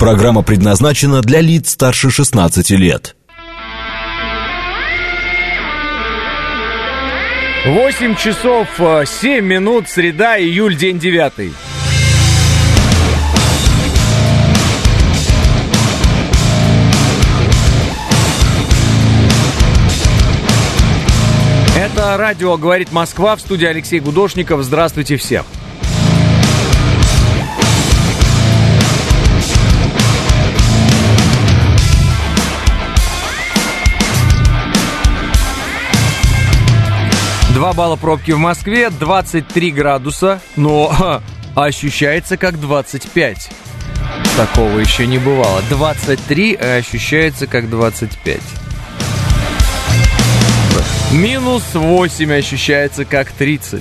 Программа предназначена для лиц старше 16 лет. 8 часов 7 минут, среда, июль, день 9. Это радио «Говорит Москва», в студии Алексей Гудошников. Здравствуйте всем. Два балла пробки в Москве, 23 градуса, но ощущается как 25. Такого еще не бывало. 23, а ощущается как 25. Минус 8 ощущается как 30.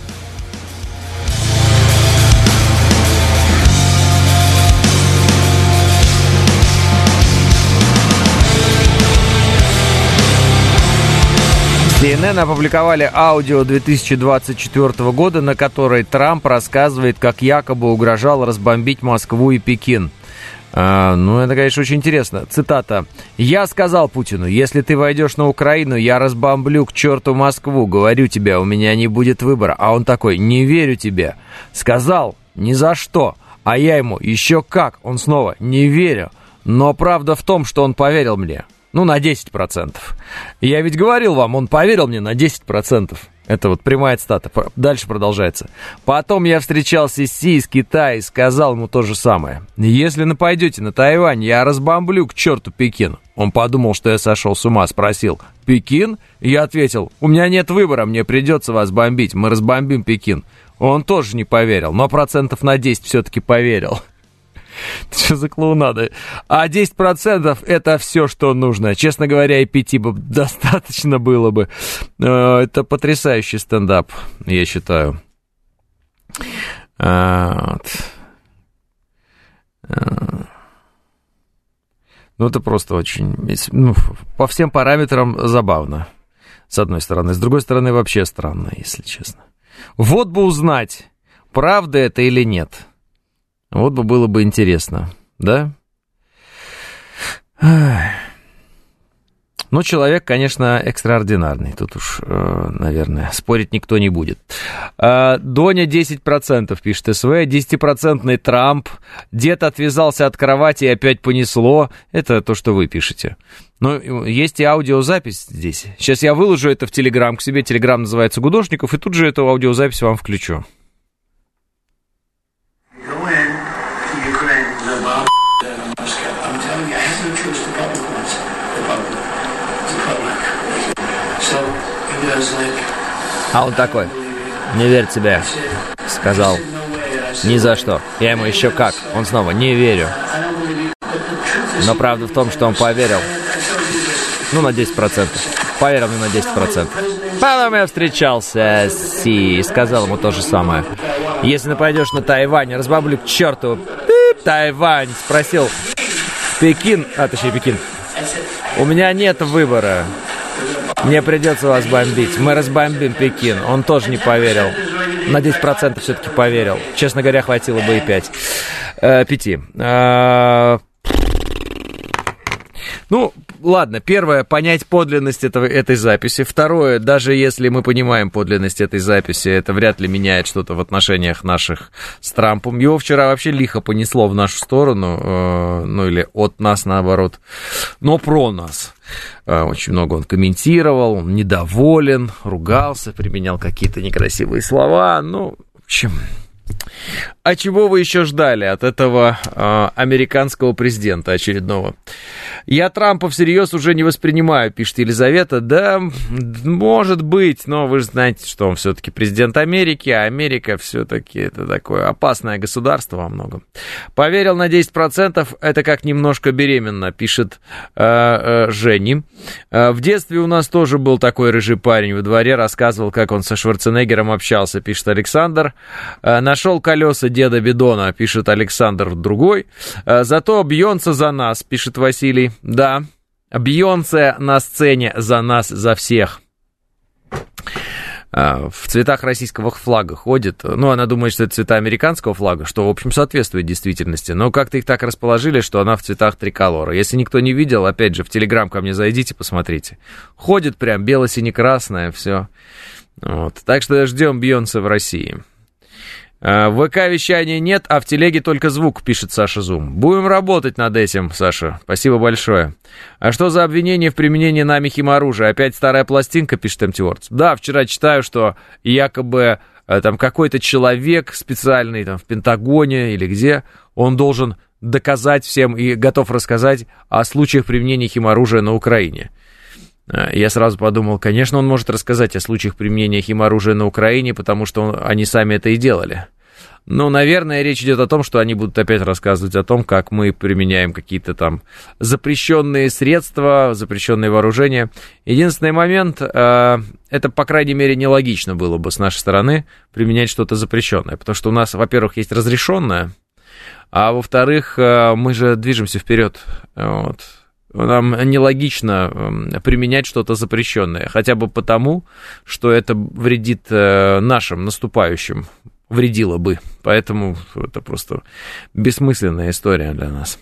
CNN опубликовали аудио 2024 года, на которой Трамп рассказывает, как якобы угрожал разбомбить Москву и Пекин. Это, конечно, очень интересно. Цитата. «Я сказал Путину, если ты войдешь на Украину, я разбомблю к черту Москву. Говорю тебе, у меня не будет выбора». А он такой: «Не верю тебе». Сказал: «Ни за что». А я ему: «Еще как». Он снова: «Не верю». Но правда в том, что он поверил мне. На 10%. Я ведь говорил вам, он поверил мне на 10%. Это вот прямая цитата. Дальше продолжается. Потом я встречался с Си из Китая и сказал ему то же самое. Если нападете на Тайвань, я разбомблю к черту Пекин. Он подумал, что я сошел с ума, спросил: Пекин? Я ответил: у меня нет выбора, мне придется вас бомбить, мы разбомбим Пекин. Он тоже не поверил, но процентов на 10 все-таки поверил. Что за клоунада? А 10% это все, что нужно. Честно говоря, и 5 бы достаточно было бы. Это потрясающий стендап, я считаю. Это просто очень... по всем параметрам забавно, с одной стороны. С другой стороны, вообще странно, если честно. Вот бы узнать, правда это или нет. Вот бы было бы интересно, да? Человек, конечно, экстраординарный. Тут уж, наверное, спорить никто не будет. Доня 10%, пишет СВ. 10% Трамп. Дед отвязался от кровати и опять понесло. Это то, что вы пишете. Но есть и аудиозапись здесь. Сейчас я выложу это в Телеграм к себе. Телеграм называется «Гудошников», и тут же эту аудиозапись вам включу. А он такой: не верь тебе. Сказал: ни за что. Я ему: еще как. Он снова: не верю. Но правда в том, что он поверил. На 10%. Поверил мне на 10%. Потом я встречался с Си и сказал ему то же самое. Если нападешь на Тайвань, разбомблю к черту Тайвань. Спросил: Пекин, Пекин. У меня нет выбора. Мне придется вас бомбить. Мы разбомбим Пекин. Он тоже не поверил. На 10% все-таки поверил. Честно говоря, хватило бы и 5. 5. Ладно, первое, понять подлинность этой записи. Второе, даже если мы понимаем подлинность этой записи, это вряд ли меняет что-то в отношениях наших с Трампом. Его вчера вообще лихо понесло в нашу сторону, или от нас, наоборот, но про нас. Очень много он комментировал, недоволен, ругался, применял какие-то некрасивые слова. В общем... А чего вы еще ждали от этого американского президента очередного? Я Трампа всерьез уже не воспринимаю, пишет Елизавета. Да, может быть, но вы же знаете, что он все-таки президент Америки, а Америка все-таки это такое опасное государство во многом. Поверил на 10%, это как немножко беременна, пишет Женни. В детстве у нас тоже был такой рыжий парень во дворе, рассказывал, как он со Шварценеггером общался, пишет Александр. Нашел колеса деда Бидона, пишет Александр другой. Зато бьется за нас, пишет Василий. Да, Бейонсе на сцене за нас, за всех. в цветах российского флага ходит. Ну, она думает, что это цвета американского флага, что, в общем, соответствует действительности. Но как-то их так расположили, что она в цветах триколора. Если никто не видел, опять же, в Телеграм ко мне зайдите, посмотрите. Ходит прям бело-сине-красное, все. Вот. Так что ждем Бейонсе в России. В ВК вещания нет, а в телеге только звук, пишет Саша Зум. Будем работать над этим, Саша. Спасибо большое. А что за обвинение в применении нами химоружия? Опять старая пластинка, пишет МТ-Вордс. Да, вчера читаю, что якобы там какой-то человек специальный там в Пентагоне или где, он должен доказать всем и готов рассказать о случаях применения химоружия на Украине. Я сразу подумал, конечно, он может рассказать о случаях применения химоружия на Украине, потому что они сами это и делали. Но, наверное, речь идет о том, что они будут опять рассказывать о том, как мы применяем какие-то там запрещенные средства, запрещенные вооружения. Единственный момент, это, по крайней мере, нелогично было бы с нашей стороны применять что-то запрещенное, потому что у нас, во-первых, есть разрешенное, а во-вторых, мы же движемся вперед, вот. Нам нелогично применять что-то запрещенное, хотя бы потому, что это вредит нашим наступающим, вредило бы. Поэтому это просто бессмысленная история для нас.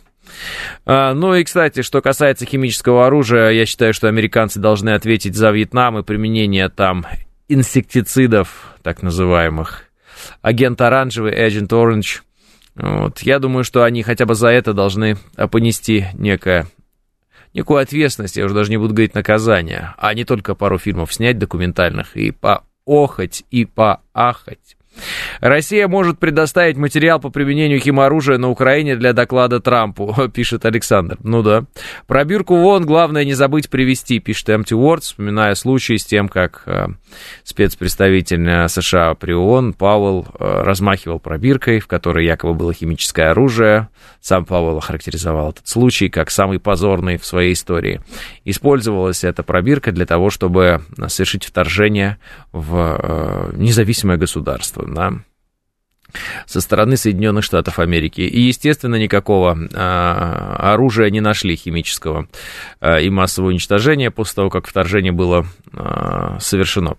Ну и, кстати, что касается химического оружия, я считаю, что американцы должны ответить за Вьетнам и применение там инсектицидов, так называемых. Агент Оранжевый, Agent Orange. Вот. Я думаю, что они хотя бы за это должны понести некую ответственность, я уже даже не буду говорить наказание, а не только пару фильмов снять документальных и поохать, и поахать. Россия может предоставить материал по применению химоружия на Украине для доклада Трампу, пишет Александр. Ну да. Пробирку в ООН главное не забыть привезти, пишет МТ-Вордс, вспоминая случай с тем, как спецпредставитель США при ООН Пауэлл размахивал пробиркой, в которой якобы было химическое оружие. Сам Пауэлл охарактеризовал этот случай как самый позорный в своей истории. Использовалась эта пробирка для того, чтобы совершить вторжение в независимое государство. Да, со стороны Соединенных Штатов Америки. И, естественно, никакого оружия не нашли химического и массового уничтожения после того, как вторжение было совершено.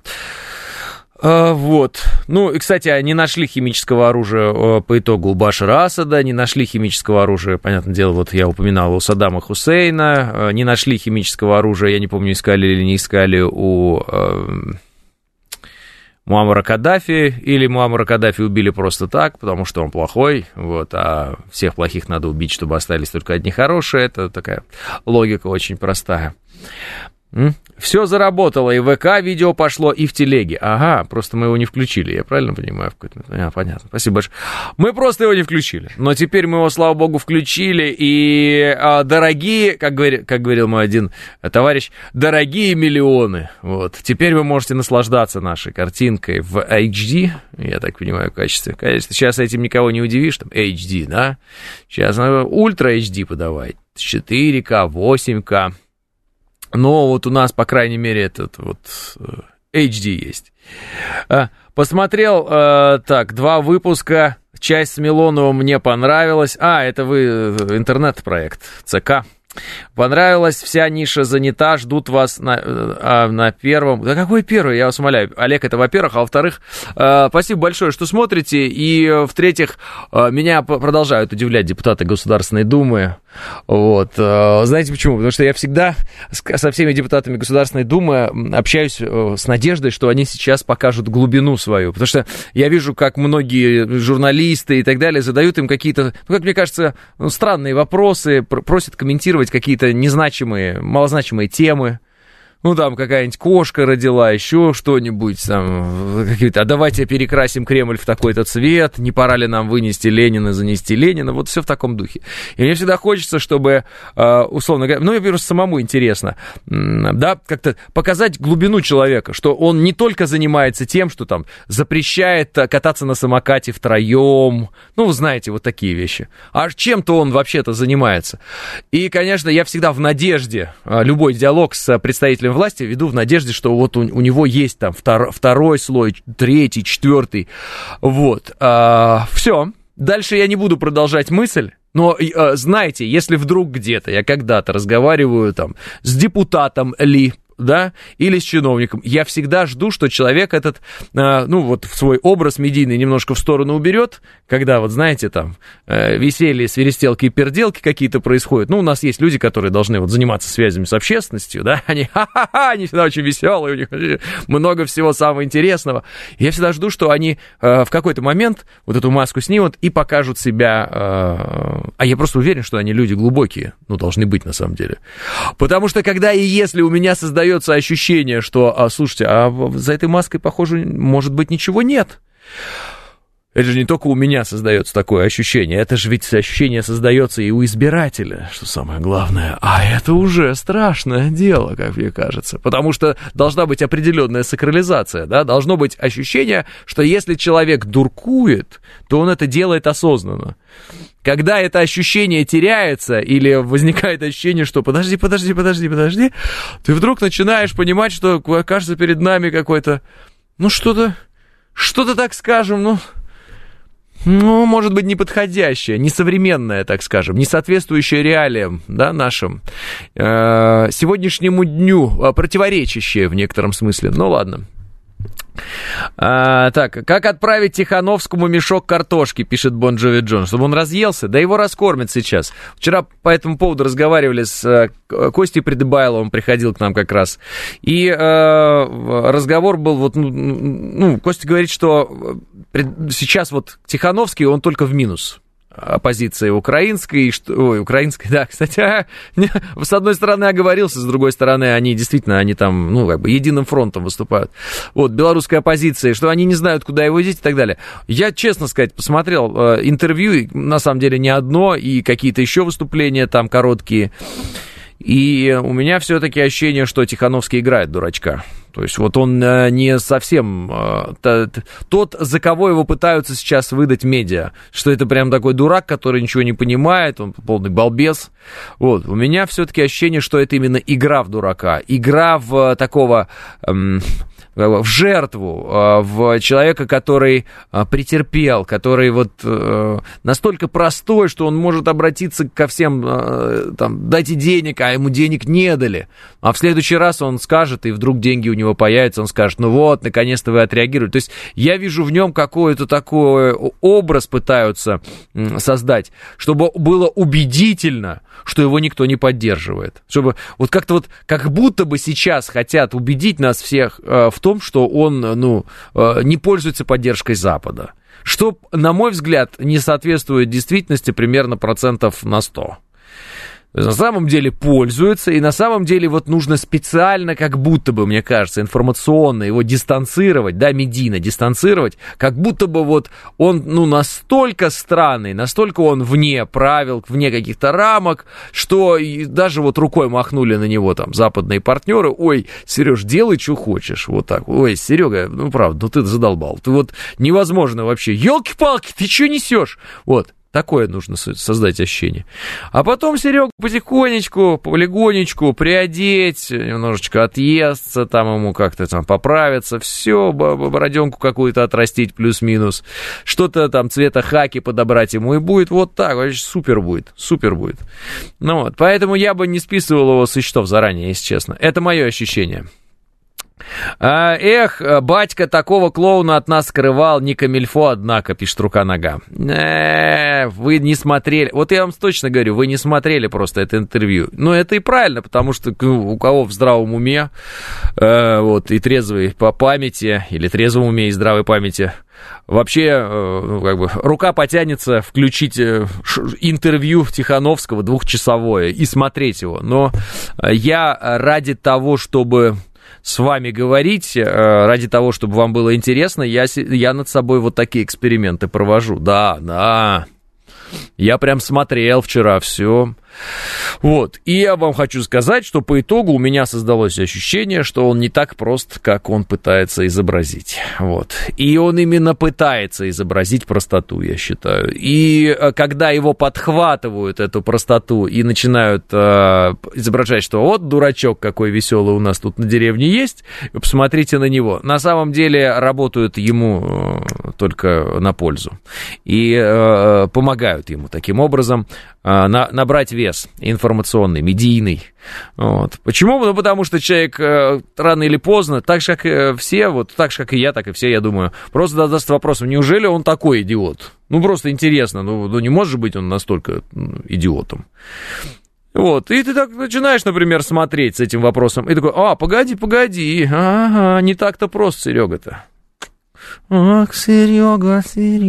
Вот. Ну, и, кстати, не нашли химического оружия по итогу у Башара Асада, не нашли химического оружия, понятное дело, вот я упоминал у Саддама Хусейна, не нашли химического оружия, я не помню, искали или не искали у Муаммара Каддафи, или Муаммара Каддафи убили просто так, потому что он плохой, вот, а всех плохих надо убить, чтобы остались только одни хорошие, это такая логика очень простая. Все заработало, и в ВК видео пошло, и в телеге. Ага, просто мы его не включили, я правильно понимаю? Понятно, спасибо большое. Мы просто его не включили, но теперь мы его, слава богу, включили, и дорогие, как говорил мой один товарищ, дорогие миллионы, вот, теперь вы можете наслаждаться нашей картинкой в HD, я так понимаю, в качестве, конечно, сейчас этим никого не удивишь, там, HD, да, сейчас ультра HD подавать, 4К, 8К, но вот у нас, по крайней мере, этот вот HD есть. Посмотрел, так, 2 выпуска, часть с Милоновым мне понравилась. Это вы, интернет-проект, ЦК. Понравилась, вся ниша занята, ждут вас на первом. Да какой первый, я вас умоляю. Олег, это во-первых, а во-вторых, спасибо большое, что смотрите, и в-третьих, меня продолжают удивлять депутаты Государственной Думы. Вот. Знаете почему? Потому что я всегда со всеми депутатами Государственной Думы общаюсь с надеждой, что они сейчас покажут глубину свою. Потому что я вижу, как многие журналисты и так далее задают им какие-то, как мне кажется, странные вопросы, просят комментировать какие-то незначимые, малозначимые темы. Ну, там какая-нибудь кошка родила, еще что-нибудь, там, какие-то, а давайте перекрасим Кремль в такой-то цвет, не пора ли нам вынести Ленина, занести Ленина, вот все в таком духе. И мне всегда хочется, чтобы, условно говоря, я вижу, самому интересно, да, как-то показать глубину человека, что он не только занимается тем, что там запрещает кататься на самокате втроем, вы знаете, вот такие вещи, а чем-то он вообще-то занимается. И, конечно, я всегда в надежде, любой диалог с представителем власти веду в надежде, что вот у него есть там второй слой, 3-й, 4-й. Вот. Все. Дальше я не буду продолжать мысль. Но знаете, если вдруг где-то я когда-то разговариваю там с депутатом Ли, да, или с чиновником. Я всегда жду, что человек этот, в свой образ медийный немножко в сторону уберет, когда, вот знаете, там, веселье, свиристелки и перделки какие-то происходят. У нас есть люди, которые должны вот заниматься связями с общественностью, да, они всегда очень веселые, у них много всего самого интересного. Я всегда жду, что они в какой-то момент вот эту маску снимут и покажут себя, а я просто уверен, что они люди глубокие, должны быть на самом деле. Потому что когда и если у меня создается ощущение, что, слушайте, за этой маской, похоже, может быть, ничего нет. Это же не только у меня создается такое ощущение, это же ведь ощущение создается и у избирателя, что самое главное. А это уже страшное дело, как мне кажется, потому что должна быть определенная сакрализация, да, должно быть ощущение, что если человек дуркует, то он это делает осознанно. Когда это ощущение теряется или возникает ощущение, что подожди, ты вдруг начинаешь понимать, что, кажется, перед нами какой-то, что-то так скажем, может быть, неподходящее, несовременное, так скажем, не соответствующее реалиям, да, нашим, сегодняшнему дню, противоречащее в некотором смысле. Ладно. Так, как отправить Тихановскому мешок картошки, пишет Бон Джови Джон, чтобы он разъелся, да его раскормят сейчас. Вчера по этому поводу разговаривали с Костей Придыбайловым, приходил к нам как раз, и разговор был, Костя говорит, что сейчас вот Тихановский, он только в минус. Оппозиция украинской, да, кстати, с одной стороны оговорился, с другой стороны, они там, единым фронтом выступают. Белорусская оппозиция, что они не знают, куда его деть и так далее. Я, честно сказать, посмотрел интервью, на самом деле не одно, и какие-то еще выступления там короткие, и у меня все-таки ощущение, что Тихановский играет дурачка. То есть он не совсем тот, за кого его пытаются сейчас выдать медиа, что это прям такой дурак, который ничего не понимает, он полный балбес. У меня все-таки ощущение, что это именно игра в дурака, игра в такого... в жертву, в человека, который претерпел, который настолько простой, что он может обратиться ко всем, дайте денег, а ему денег не дали. А в следующий раз он скажет, и вдруг деньги у него появятся, он скажет, наконец-то вы отреагировали. То есть я вижу в нем какой-то такой образ пытаются создать, чтобы было убедительно, что его никто не поддерживает. Чтобы как будто бы сейчас хотят убедить нас всех в том, что он, не пользуется поддержкой Запада. Что, на мой взгляд, не соответствует действительности примерно 100%. На самом деле пользуется, и на самом деле нужно специально, как будто бы, мне кажется, информационно его дистанцировать, да, медийно дистанцировать, как будто бы он, настолько странный, настолько он вне правил, вне каких-то рамок, что даже рукой махнули на него там западные партнеры, ой, Сереж, делай, что хочешь, так, ой, Серега, правда, ты задолбал, ты невозможно вообще, елки-палки, ты что несешь, Такое нужно создать ощущение. А потом Серегу потихонечку, полигонечку приодеть, немножечко отъесться, там ему как-то там поправиться, все, бороденку какую-то отрастить плюс-минус, что-то там цвета хаки подобрать ему, и будет так, вообще супер будет. Поэтому я бы не списывал его со счетов заранее, если честно. Это мое ощущение. Батька такого клоуна от нас скрывал, не камильфо, однако, пишет Рука-нога. Вы не смотрели, я вам точно говорю, вы не смотрели просто это интервью. Но это и правильно, потому что у кого в здравом уме, и трезвой по памяти, или трезвом уме и здравой памяти, вообще, рука потянется включить интервью Тихановского 2-часовое и смотреть его. Но я ради того, чтобы с вами говорить, ради того, чтобы вам было интересно, я над собой такие эксперименты провожу. Да, я прям смотрел вчера все. И я вам хочу сказать, что по итогу у меня создалось ощущение, что он не так прост, как он пытается изобразить. И он именно пытается изобразить простоту, я считаю. И когда его подхватывают, эту простоту, и начинают изображать, что дурачок какой веселый у нас тут на деревне есть, посмотрите на него. На самом деле работают ему только на пользу. И помогают ему таким образом набрать вес информационный, медийный. Вот. Почему? Ну, потому что человек рано или поздно, так же, как все, вот так же, как и я, так и все, я думаю, просто задаст вопросом, неужели он такой идиот? Ну, просто интересно, ну не может быть он настолько идиотом. Вот, и ты так начинаешь, например, смотреть с этим вопросом, и такой, погоди, ага, не так-то просто, Серега-то. Ах, Серега.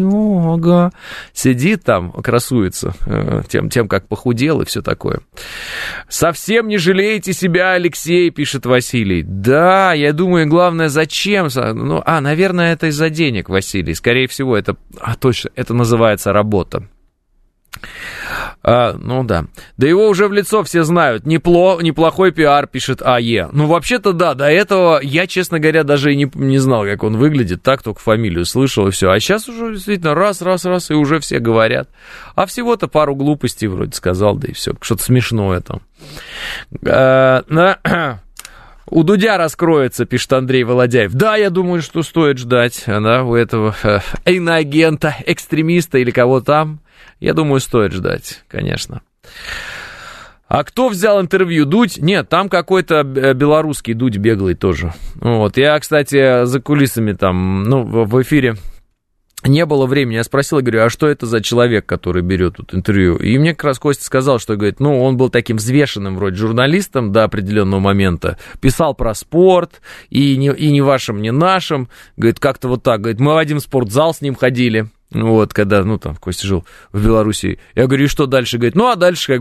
Сидит там, красуется тем, как похудел и все такое. Совсем не жалеете себя, Алексей, пишет Василий. Да, я думаю, главное, зачем? Наверное, это из-за денег, Василий. Скорее всего, это точно, это называется работа. Ну да. Да его уже в лицо все знают. Неплохой пиар, пишет АЕ. Ну, вообще-то да, до этого я, честно говоря, даже и не знал, как он выглядит. Так только фамилию слышал и все. А сейчас уже действительно раз, и уже все говорят. А всего-то пару глупостей вроде сказал, да и все. Что-то смешное там. У Дудя раскроется, пишет Андрей Володяев. Да, я думаю, что стоит ждать, да, у этого иноагента, экстремиста или кого там. Я думаю, стоит ждать, конечно. А кто взял интервью? Дудь? Нет, там какой-то белорусский Дудь беглый тоже. Вот. Я, кстати, за кулисами там, в эфире не было времени. Я спросил, говорю, а что это за человек, который берет тут интервью? И мне как раз Костя сказал, что, говорит, он был таким взвешенным вроде журналистом до определенного момента. Писал про спорт, и не вашим, не нашим. Говорит, как-то вот так. Говорит, мы в один спортзал с ним ходили. Вот, когда, там, Костя жил в Белоруссии. Я говорю, и что дальше? Говорит, а дальше,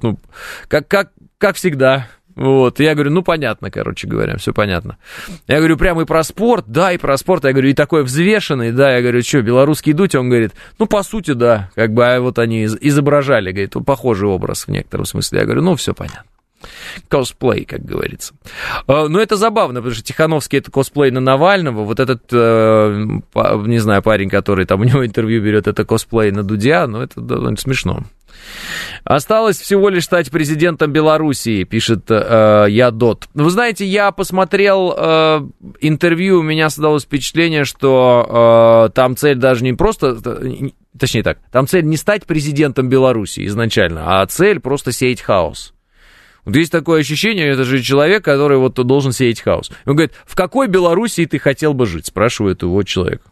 как всегда. Вот, я говорю, понятно, короче говоря, все понятно. Я говорю, прямо и про спорт, да, и про спорт. Я говорю, и такой взвешенный, да. Я говорю, что, белорусский Дудь? Он говорит, по сути, да. Вот они изображали, говорит, похожий образ в некотором смысле. Я говорю, все понятно. Косплей, как говорится. Но это забавно, потому что Тихановский — это косплей на Навального, вот этот, не знаю, парень, который там у него интервью берет, это косплей на Дудя, это довольно смешно. Осталось всего лишь стать президентом Белоруссии, пишет Ядот. Вы знаете, я посмотрел интервью, у меня создалось впечатление, что там цель даже не просто... Точнее так, там цель не стать президентом Белоруссии изначально, а цель просто сеять хаос. Вот есть такое ощущение, это же человек, который должен сеять хаос. Он говорит, в какой Белоруссии ты хотел бы жить? Спрашивает его человек.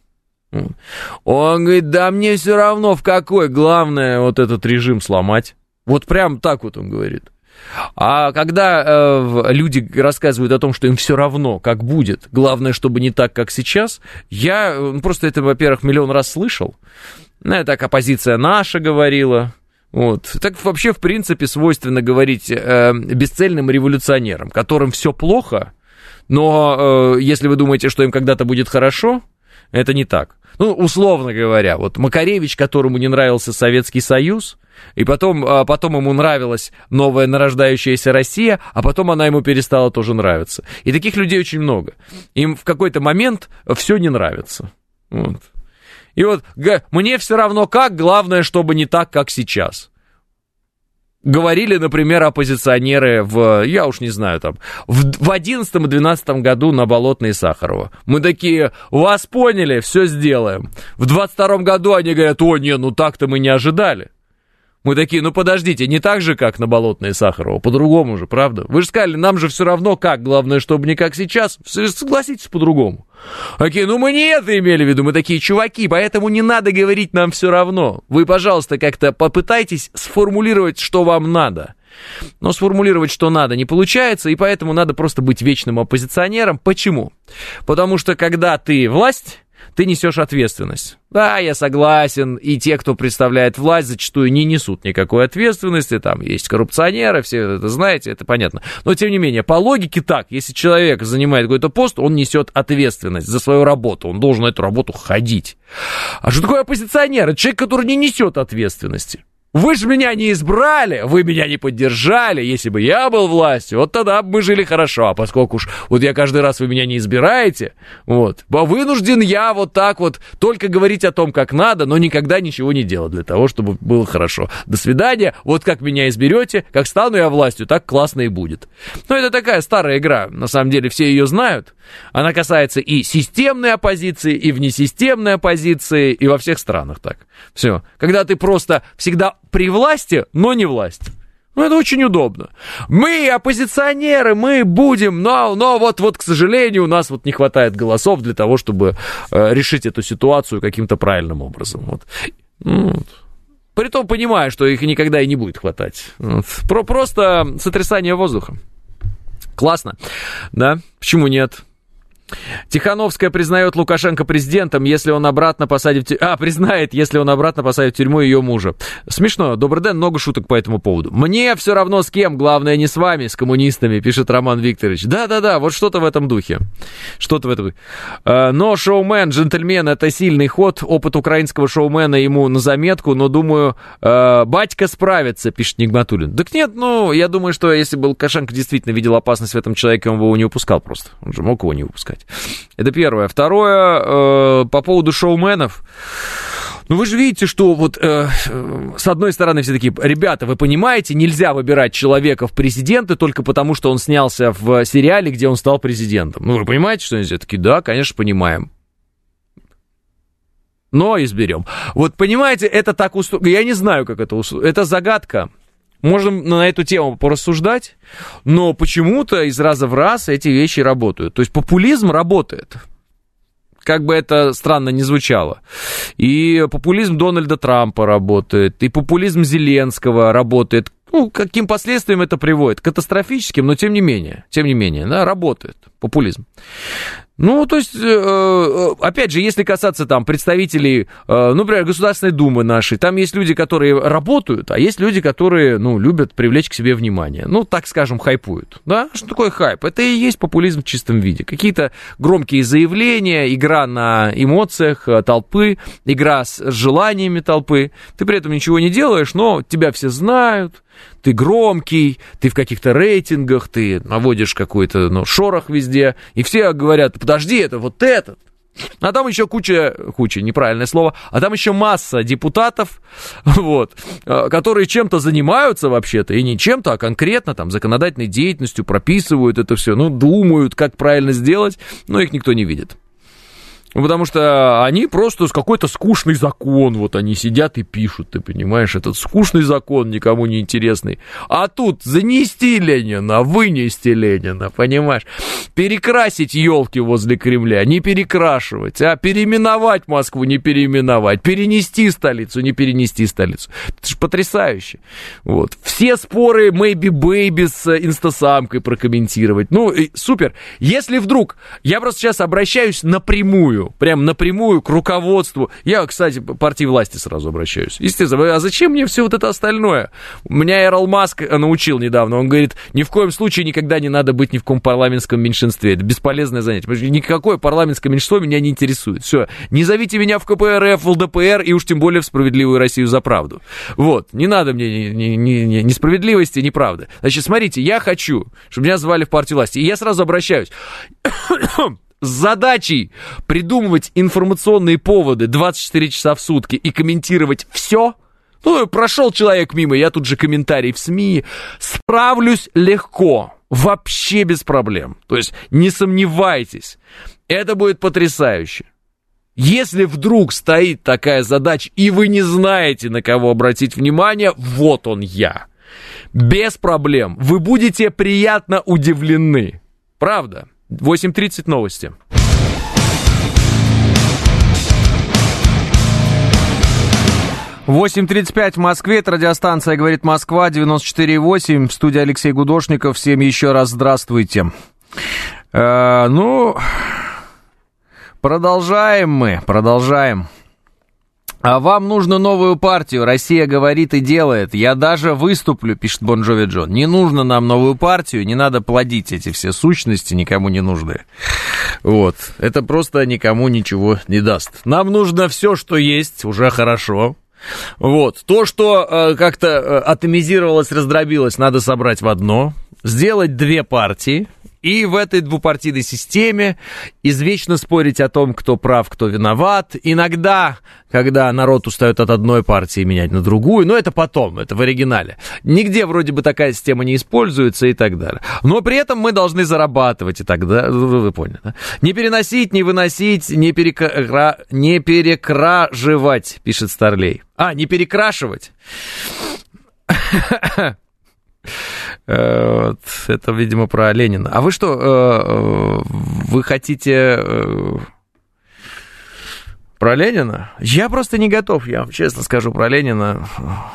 Он говорит, да мне все равно в какой, главное этот режим сломать. Вот прям так он говорит. А когда люди рассказывают о том, что им все равно, как будет, главное, чтобы не так, как сейчас, я просто это, во-первых, миллион раз слышал. Так оппозиция наша говорила. Вот. Так вообще, в принципе, свойственно говорить бесцельным революционерам, которым все плохо, но если вы думаете, что им когда-то будет хорошо, это не так. Условно говоря, Макаревич, которому не нравился Советский Союз, и потом ему нравилась новая нарождающаяся Россия, а потом она ему перестала тоже нравиться. И таких людей очень много. Им в какой-то момент все не нравится. Вот. И мне все равно как, главное, чтобы не так, как сейчас. Говорили, например, оппозиционеры в 11 и 12 году на Болотной и Сахарова. Мы такие, вас поняли, все сделаем. В 22 году они говорят, так-то мы не ожидали. Мы такие, подождите, не так же, как на Болотной и Сахарова, по-другому же, правда? Вы же сказали, нам же все равно как, главное, чтобы не как сейчас. Согласитесь, по-другому. Такие, мы не это имели в виду, мы такие, чуваки, поэтому не надо говорить нам все равно. Вы, пожалуйста, как-то попытайтесь сформулировать, что вам надо. Но сформулировать, что надо, не получается, и поэтому надо просто быть вечным оппозиционером. Почему? Потому что, когда ты власть, ты несешь ответственность. Да, я согласен, и те, кто представляет власть, зачастую не несут никакой ответственности, там есть коррупционеры, все это знаете, это понятно. Но, тем не менее, по логике так, если человек занимает какой-то пост, он несет ответственность за свою работу, он должен на эту работу ходить. А что такое оппозиционер? Это человек, который не несет ответственности. Вы же меня не избрали, вы меня не поддержали. Если бы я был властью, вот тогда бы мы жили хорошо. А поскольку уж вот я каждый раз вы меня не избираете, вот, вынужден я вот так вот только говорить о том, как надо, но никогда ничего не делать для того, чтобы было хорошо. До свидания. Вот как меня изберете, как стану я властью, так классно и будет. Ну, это такая старая игра. На самом деле все ее знают. Она касается и системной оппозиции, и внесистемной оппозиции, и во всех странах так. Все. Когда ты просто всегда при власти, но не власть. Ну, это очень удобно. Мы оппозиционеры, мы будем, но вот, к сожалению, у нас вот не хватает голосов для того, чтобы решить эту ситуацию каким-то правильным образом. Вот. Притом понимаю, что их никогда и не будет хватать. Вот. Просто сотрясание воздуха. Классно, да? Почему нет? Тихановская признает Лукашенко президентом, если он обратно посадит... признает, если он обратно посадит в тюрьму ее мужа. Смешно. Добрый день, много шуток по этому поводу. Мне все равно с кем, главное не с вами, с коммунистами, пишет Роман Викторович. Да, вот что-то в этом духе. Но шоумен, джентльмен, это сильный ход. Опыт украинского шоумена ему на заметку, но, думаю, батька справится, пишет Нигматуллин. Так нет, я думаю, что если бы Лукашенко действительно видел опасность в этом человеке, он бы его не упускал просто. Он же мог его не упускать. Это первое. Второе, по поводу шоуменов. Вы же видите, что вот с одной стороны все такие, ребята, вы понимаете, нельзя выбирать человека в президенты только потому, что он снялся в сериале, где он стал президентом. Вы понимаете, что нельзя? Такие, да, конечно, понимаем. Но изберем. Вот понимаете, это так устроено. Я не знаю, как это устроено. Это загадка. Можем на эту тему порассуждать, но почему-то из раза в раз эти вещи работают. То есть популизм работает, как бы это странно ни звучало. И популизм Дональда Трампа работает, и популизм Зеленского работает. Каким последствиям это приводит? Катастрофическим, но тем не менее, да, работает популизм. То есть, опять же, если касаться там представителей, например, Государственной Думы нашей, там есть люди, которые работают, а есть люди, которые, любят привлечь к себе внимание. Так скажем, хайпуют. Да? Что такое хайп? Это и есть популизм в чистом виде. Какие-то громкие заявления, игра на эмоциях толпы, игра с желаниями толпы. Ты при этом ничего не делаешь, но тебя все знают. Ты громкий, ты в каких-то рейтингах, ты наводишь какой-то шорох везде, и все говорят, подожди, это вот этот. А там еще куча, неправильное слово, а там еще масса депутатов, которые чем-то занимаются вообще-то, и не чем-то, а конкретно там законодательной деятельностью прописывают это все, думают, как правильно сделать, но их никто не видит. Потому что они просто какой-то скучный закон, они сидят и пишут, ты понимаешь, этот скучный закон никому не интересный. А тут занести Ленина, вынести Ленина, понимаешь? Перекрасить елки возле Кремля, не перекрашивать, а переименовать Москву, не переименовать, перенести столицу, не перенести столицу. Это же потрясающе. Все споры Maybe Baby с инстасамкой прокомментировать. Супер. Если вдруг, я просто сейчас обращаюсь напрямую к руководству. Я, кстати, партии власти сразу обращаюсь. Естественно, а зачем мне все вот это остальное? Меня Эрл Маск научил недавно. Он говорит, ни в коем случае никогда не надо быть ни в каком парламентском меньшинстве. Это бесполезное занятие. Потому что никакое парламентское меньшинство меня не интересует. Все. Не зовите меня в КПРФ, в ЛДПР и уж тем более в Справедливую Россию за правду. Не надо мне ни справедливости, ни правды. Значит, смотрите, я хочу, чтобы меня звали в партию власти. И я сразу обращаюсь с задачей придумывать информационные поводы 24 часа в сутки и комментировать все. Прошел человек мимо, я тут же комментарий в СМИ. Справлюсь легко, вообще без проблем. То есть не сомневайтесь, это будет потрясающе. Если вдруг стоит такая задача, и вы не знаете, на кого обратить внимание, вот он я. Без проблем. Вы будете приятно удивлены. Правда? 8:30 новости. — 8:35 в Москве. Это радиостанция «Говорит Москва», 94,8. В студии Алексей Гудошников. Всем еще раз здравствуйте. Продолжаем. А вам нужно новую партию. Россия говорит и делает. Я даже выступлю, пишет Бон Джови Джон. Не нужно нам новую партию, не надо плодить эти все сущности, никому не нужны. Это просто никому ничего не даст. Нам нужно все, что есть, уже хорошо. Вот. То, что как-то атомизировалось, раздробилось, надо собрать в одно, сделать две партии, и в этой двупартийной системе извечно спорить о том, кто прав, кто виноват. Иногда, когда народ устает от одной партии, менять на другую, но это потом, это в оригинале. Нигде вроде бы такая система не используется и так далее. Но при этом мы должны зарабатывать и так далее. Вы поняли, да? Не переносить, не выносить, не перекраживать, пишет Старлей. Не перекрашивать. Это, видимо, про Ленина. А вы что, вы хотите про Ленина? Я просто не готов, я вам честно скажу, про Ленина.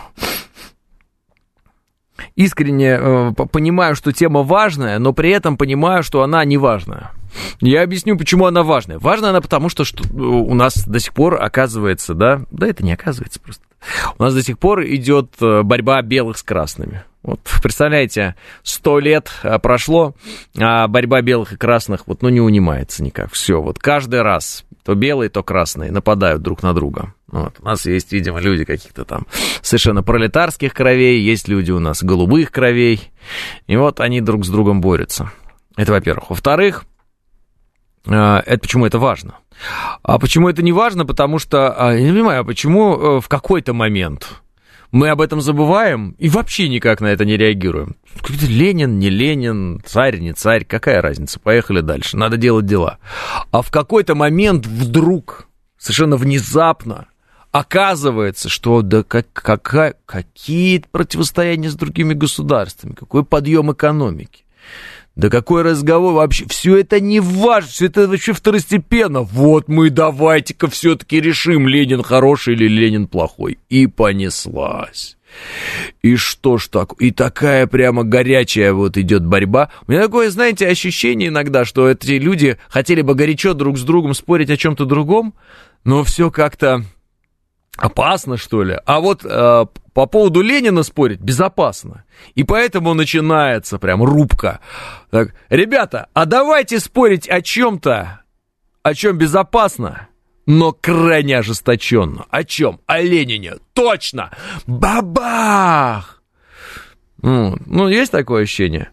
Искренне понимаю, что тема важная, но при этом понимаю, что она не важная. Я объясню, почему она важная. Важна она потому, что у нас до сих пор оказывается, да это не оказывается просто. У нас до сих пор идет борьба белых с красными. Вот, представляете, 100 лет прошло, а борьба белых и красных не унимается никак. Все, вот каждый раз то белые, то красные нападают друг на друга. Вот. У нас есть, видимо, люди каких-то там совершенно пролетарских кровей, есть люди у нас голубых кровей, и вот они друг с другом борются. Это во-первых. Во-вторых, это почему это важно? А почему это не важно? Потому что, я не понимаю, почему в какой-то момент мы об этом забываем и вообще никак на это не реагируем. Ленин, не Ленин, царь, не царь, какая разница? Поехали дальше, надо делать дела. А в какой-то момент вдруг, совершенно внезапно, оказывается, что какие противостояния с другими государствами, какой подъем экономики. Да какой разговор вообще? Все это не важно, все это вообще второстепенно. Вот мы давайте-ка все-таки решим, Ленин хороший или Ленин плохой. И понеслась. И что ж так? И такая прямо горячая идет борьба. У меня такое, знаете, ощущение иногда, что эти люди хотели бы горячо друг с другом спорить о чем-то другом, но все как-то опасно, что ли. А вот по поводу Ленина спорить безопасно. И поэтому начинается прям рубка. Так, ребята, а давайте спорить о чем-то, о чем безопасно, но крайне ожесточенно. О чем? О Ленине. Точно! Бабах! Есть такое ощущение?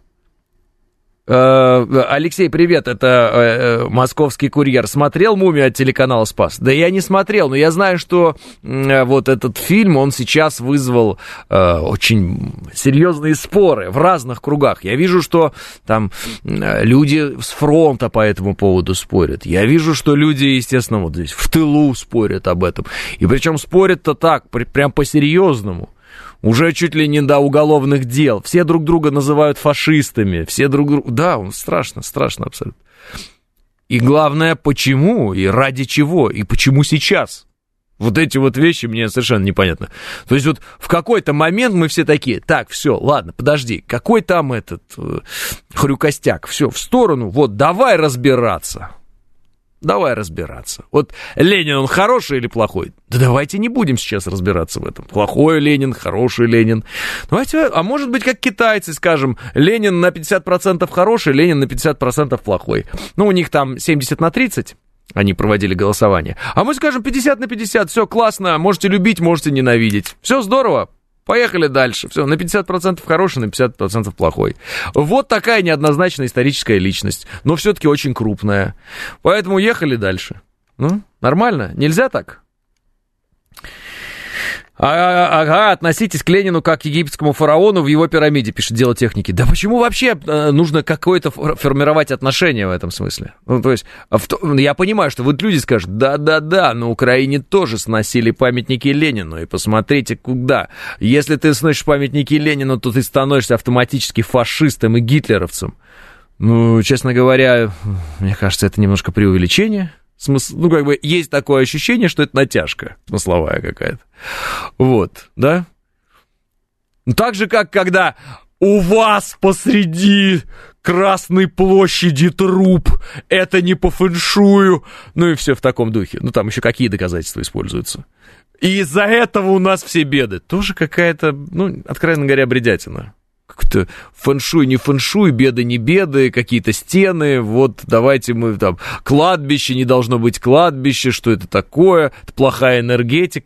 Алексей, привет, это московский курьер. Смотрел «Мумию» от телеканала «Спас»? Да я не смотрел, но я знаю, что вот этот фильм, он сейчас вызвал очень серьезные споры в разных кругах. Я вижу, что там люди с фронта по этому поводу спорят. Я вижу, что люди, естественно, вот здесь в тылу спорят об этом. И причем спорят-то так, прям по-серьезному. Уже чуть ли не до уголовных дел. Все друг друга называют фашистами. Все друг друга... Да, страшно абсолютно. И главное, почему, и ради чего, и почему сейчас. Вот эти вот вещи мне совершенно непонятно. То есть вот в какой-то момент мы все такие, так, все, ладно, подожди, какой там этот хрюкостяк, все, в сторону, вот, давай разбираться. Давай разбираться. Вот Ленин, он хороший или плохой? Да давайте не будем сейчас разбираться в этом. Плохой Ленин, хороший Ленин. Давайте, а может быть, как китайцы, скажем, Ленин на 50% хороший, Ленин на 50% плохой. У них там 70/30, они проводили голосование. А мы скажем 50/50, все классно, можете любить, можете ненавидеть. Все здорово. Поехали дальше. Все, на 50% хороший, на 50% плохой. Вот такая неоднозначная историческая личность, но все-таки очень крупная. Поэтому ехали дальше. Нормально? Нельзя так? Ага, относитесь к Ленину как к египетскому фараону в его пирамиде, пишет «Дело техники». Да почему вообще нужно какое-то формировать отношение в этом смысле? То есть, я понимаю, что вот люди скажут, да, на Украине тоже сносили памятники Ленину, и посмотрите куда. Если ты сносишь памятники Ленину, то ты становишься автоматически фашистом и гитлеровцем. Честно говоря, мне кажется, это немножко преувеличение. Есть такое ощущение, что это натяжка смысловая какая-то. Вот, да? Так же, как когда у вас посреди Красной площади труп, это не по фэншую, и все в таком духе. Там еще какие доказательства используются. И из-за этого у нас все беды. Тоже какая-то, откровенно говоря, бредятина. Как-то фэншуй, не фэншуй, беды, не беды, какие-то стены, вот давайте мы там, кладбище, не должно быть кладбище, что это такое, это плохая энергетика.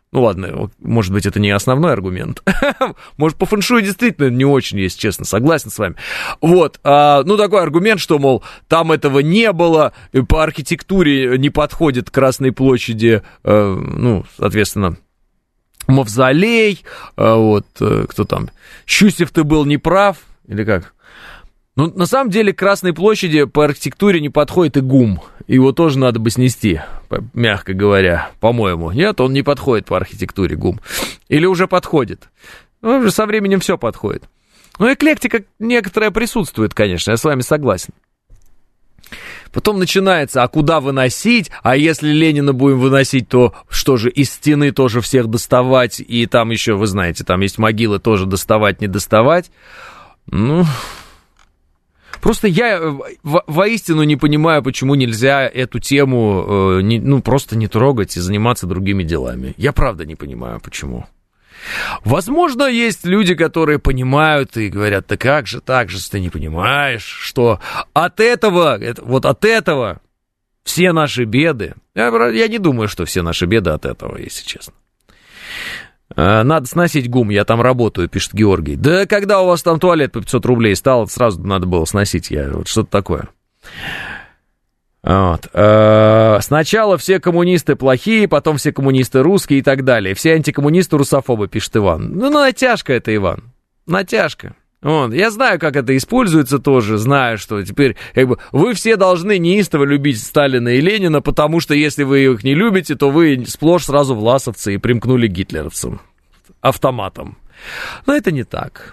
Ну ладно, может быть, это не основной аргумент. Может, по фэншую действительно не очень, если честно, согласен с вами. Вот, ну такой аргумент, что, мол, там этого не было, по архитектуре не подходит к Красной площади, ну, соответственно, Мавзолей, вот, кто там, Щусев, ты был неправ, или как? Ну, на самом деле, к Красной площади по архитектуре не подходит и ГУМ. Его тоже надо бы снести, мягко говоря, по-моему. Нет, он не подходит по архитектуре, ГУМ. Или уже подходит. Ну, уже со временем все подходит. Ну, эклектика некоторая присутствует, конечно, я с вами согласен. Потом начинается, а куда выносить? А если Ленина будем выносить, то что же, из стены тоже всех доставать? И там еще, вы знаете, там есть могилы, тоже доставать, не доставать. Ну... Просто я воистину не понимаю, почему нельзя эту тему просто не трогать и заниматься другими делами. Я правда не понимаю, почему. Возможно, есть люди, которые понимают и говорят, да как же так же, ты не понимаешь, что от этого все наши беды. Я не думаю, что все наши беды от этого, если честно. Надо сносить ГУМ, я там работаю, пишет Георгий. Да когда у вас там туалет по 500 рублей стал, сразу надо было сносить, вот что-то такое. Вот. Сначала все коммунисты плохие, потом все коммунисты русские и так далее. Все антикоммунисты русофобы, пишет Иван. Ну, натяжка это, Иван, натяжка. Вот. Я знаю, как это используется тоже, знаю, что теперь как бы, вы все должны неистово любить Сталина и Ленина, потому что если вы их не любите, то вы сплошь сразу власовцы и примкнули к гитлеровцам автоматом. Но это не так.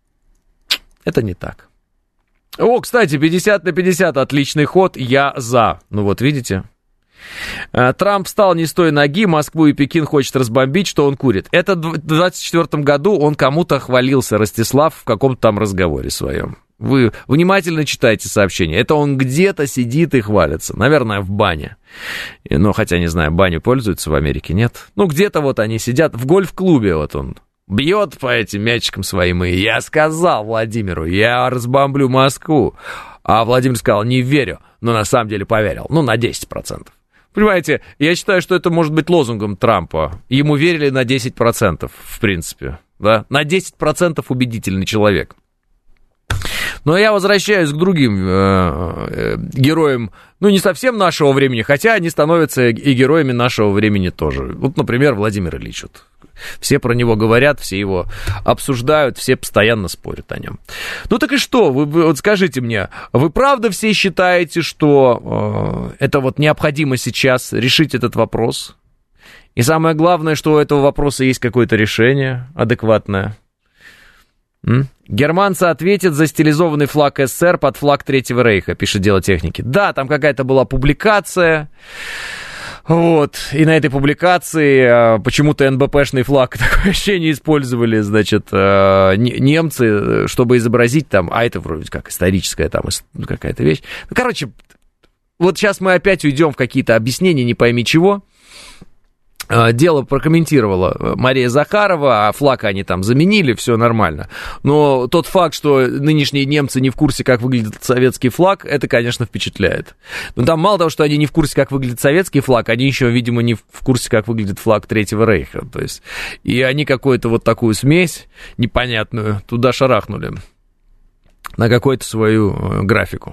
Это не так. О, кстати, 50/50, отличный ход, я за. Ну вот, видите? Трамп встал не с той ноги, Москву и Пекин хочет разбомбить, что он курит. Это в 2024 году он кому-то хвалился, Ростислав, в каком-то там разговоре своем. Вы внимательно читайте сообщение. Это он где-то сидит и хвалится. Наверное, в бане. Ну, хотя, не знаю, баню пользуются в Америке, нет? Ну, где-то вот они сидят, в гольф-клубе вот он бьет по этим мячикам своим. И я сказал Владимиру, я разбомблю Москву. А Владимир сказал, не верю, но на самом деле поверил. Ну, на 10%. Понимаете, я считаю, что это может быть лозунгом Трампа. Ему верили на 10%, в принципе. Да? На 10% убедительный человек. Но я возвращаюсь к другим героям, ну, не совсем нашего времени, хотя они становятся и героями нашего времени тоже. Вот, например, Владимир Ильич. Вот. Все про него говорят, все его обсуждают, все постоянно спорят о нем. Ну так и что? Вы вот скажите мне, вы правда все считаете, что это вот необходимо сейчас решить этот вопрос? И самое главное, что у этого вопроса есть какое-то решение адекватное? Германцы ответят за стилизованный флаг СССР под флаг Третьего Рейха, пишет Дело техники. Да, там какая-то была публикация. Вот, и на этой публикации почему-то НБПшный флаг вообще не использовали, значит, немцы, чтобы изобразить там, а это вроде как историческая там какая-то вещь. Ну, короче, вот сейчас мы опять уйдем в какие-то объяснения, не пойми чего. Дело прокомментировала Мария Захарова, а флаг они там заменили, все нормально. Но тот факт, что нынешние немцы не в курсе, как выглядит советский флаг, это, конечно, впечатляет. Но там мало того, что они не в курсе, как выглядит советский флаг, они еще, видимо, не в курсе, как выглядит флаг Третьего Рейха. То есть, и они какую-то вот такую смесь непонятную туда шарахнули на какую-то свою графику.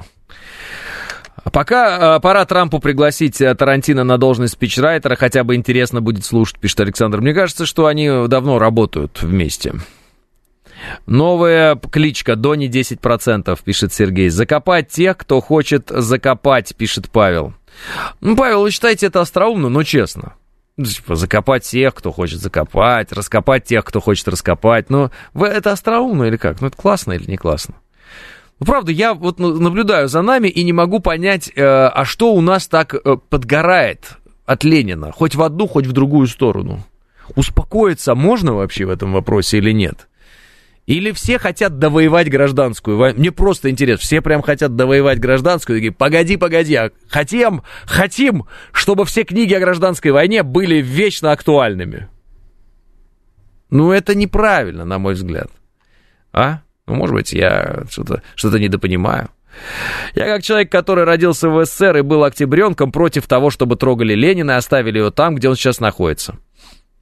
Пока пора Трампу пригласить Тарантино на должность спичрайтера, хотя бы интересно будет слушать, пишет Александр. Мне кажется, что они давно работают вместе. Новая кличка Дони 10%, пишет Сергей. Закопать тех, кто хочет закопать, пишет Павел. Ну, Павел, вы считаете это остроумно, но честно. Типа, закопать тех, кто хочет закопать, раскопать тех, кто хочет раскопать. Но это остроумно или как? Ну, это классно или не классно? Ну, правда, я вот наблюдаю за нами и не могу понять, а что у нас так подгорает от Ленина, хоть в одну, хоть в другую сторону. Успокоиться можно вообще в этом вопросе или нет? Или все хотят довоевать гражданскую войну? Мне просто интересно, все прям хотят довоевать гражданскую, такие, погоди, хотим, чтобы все книги о гражданской войне были вечно актуальными. Ну, это неправильно, на мой взгляд. А? Ну, может быть, я что-то недопонимаю. Я как человек, который родился в СССР и был октябренком, против того, чтобы трогали Ленина и оставили его там, где он сейчас находится.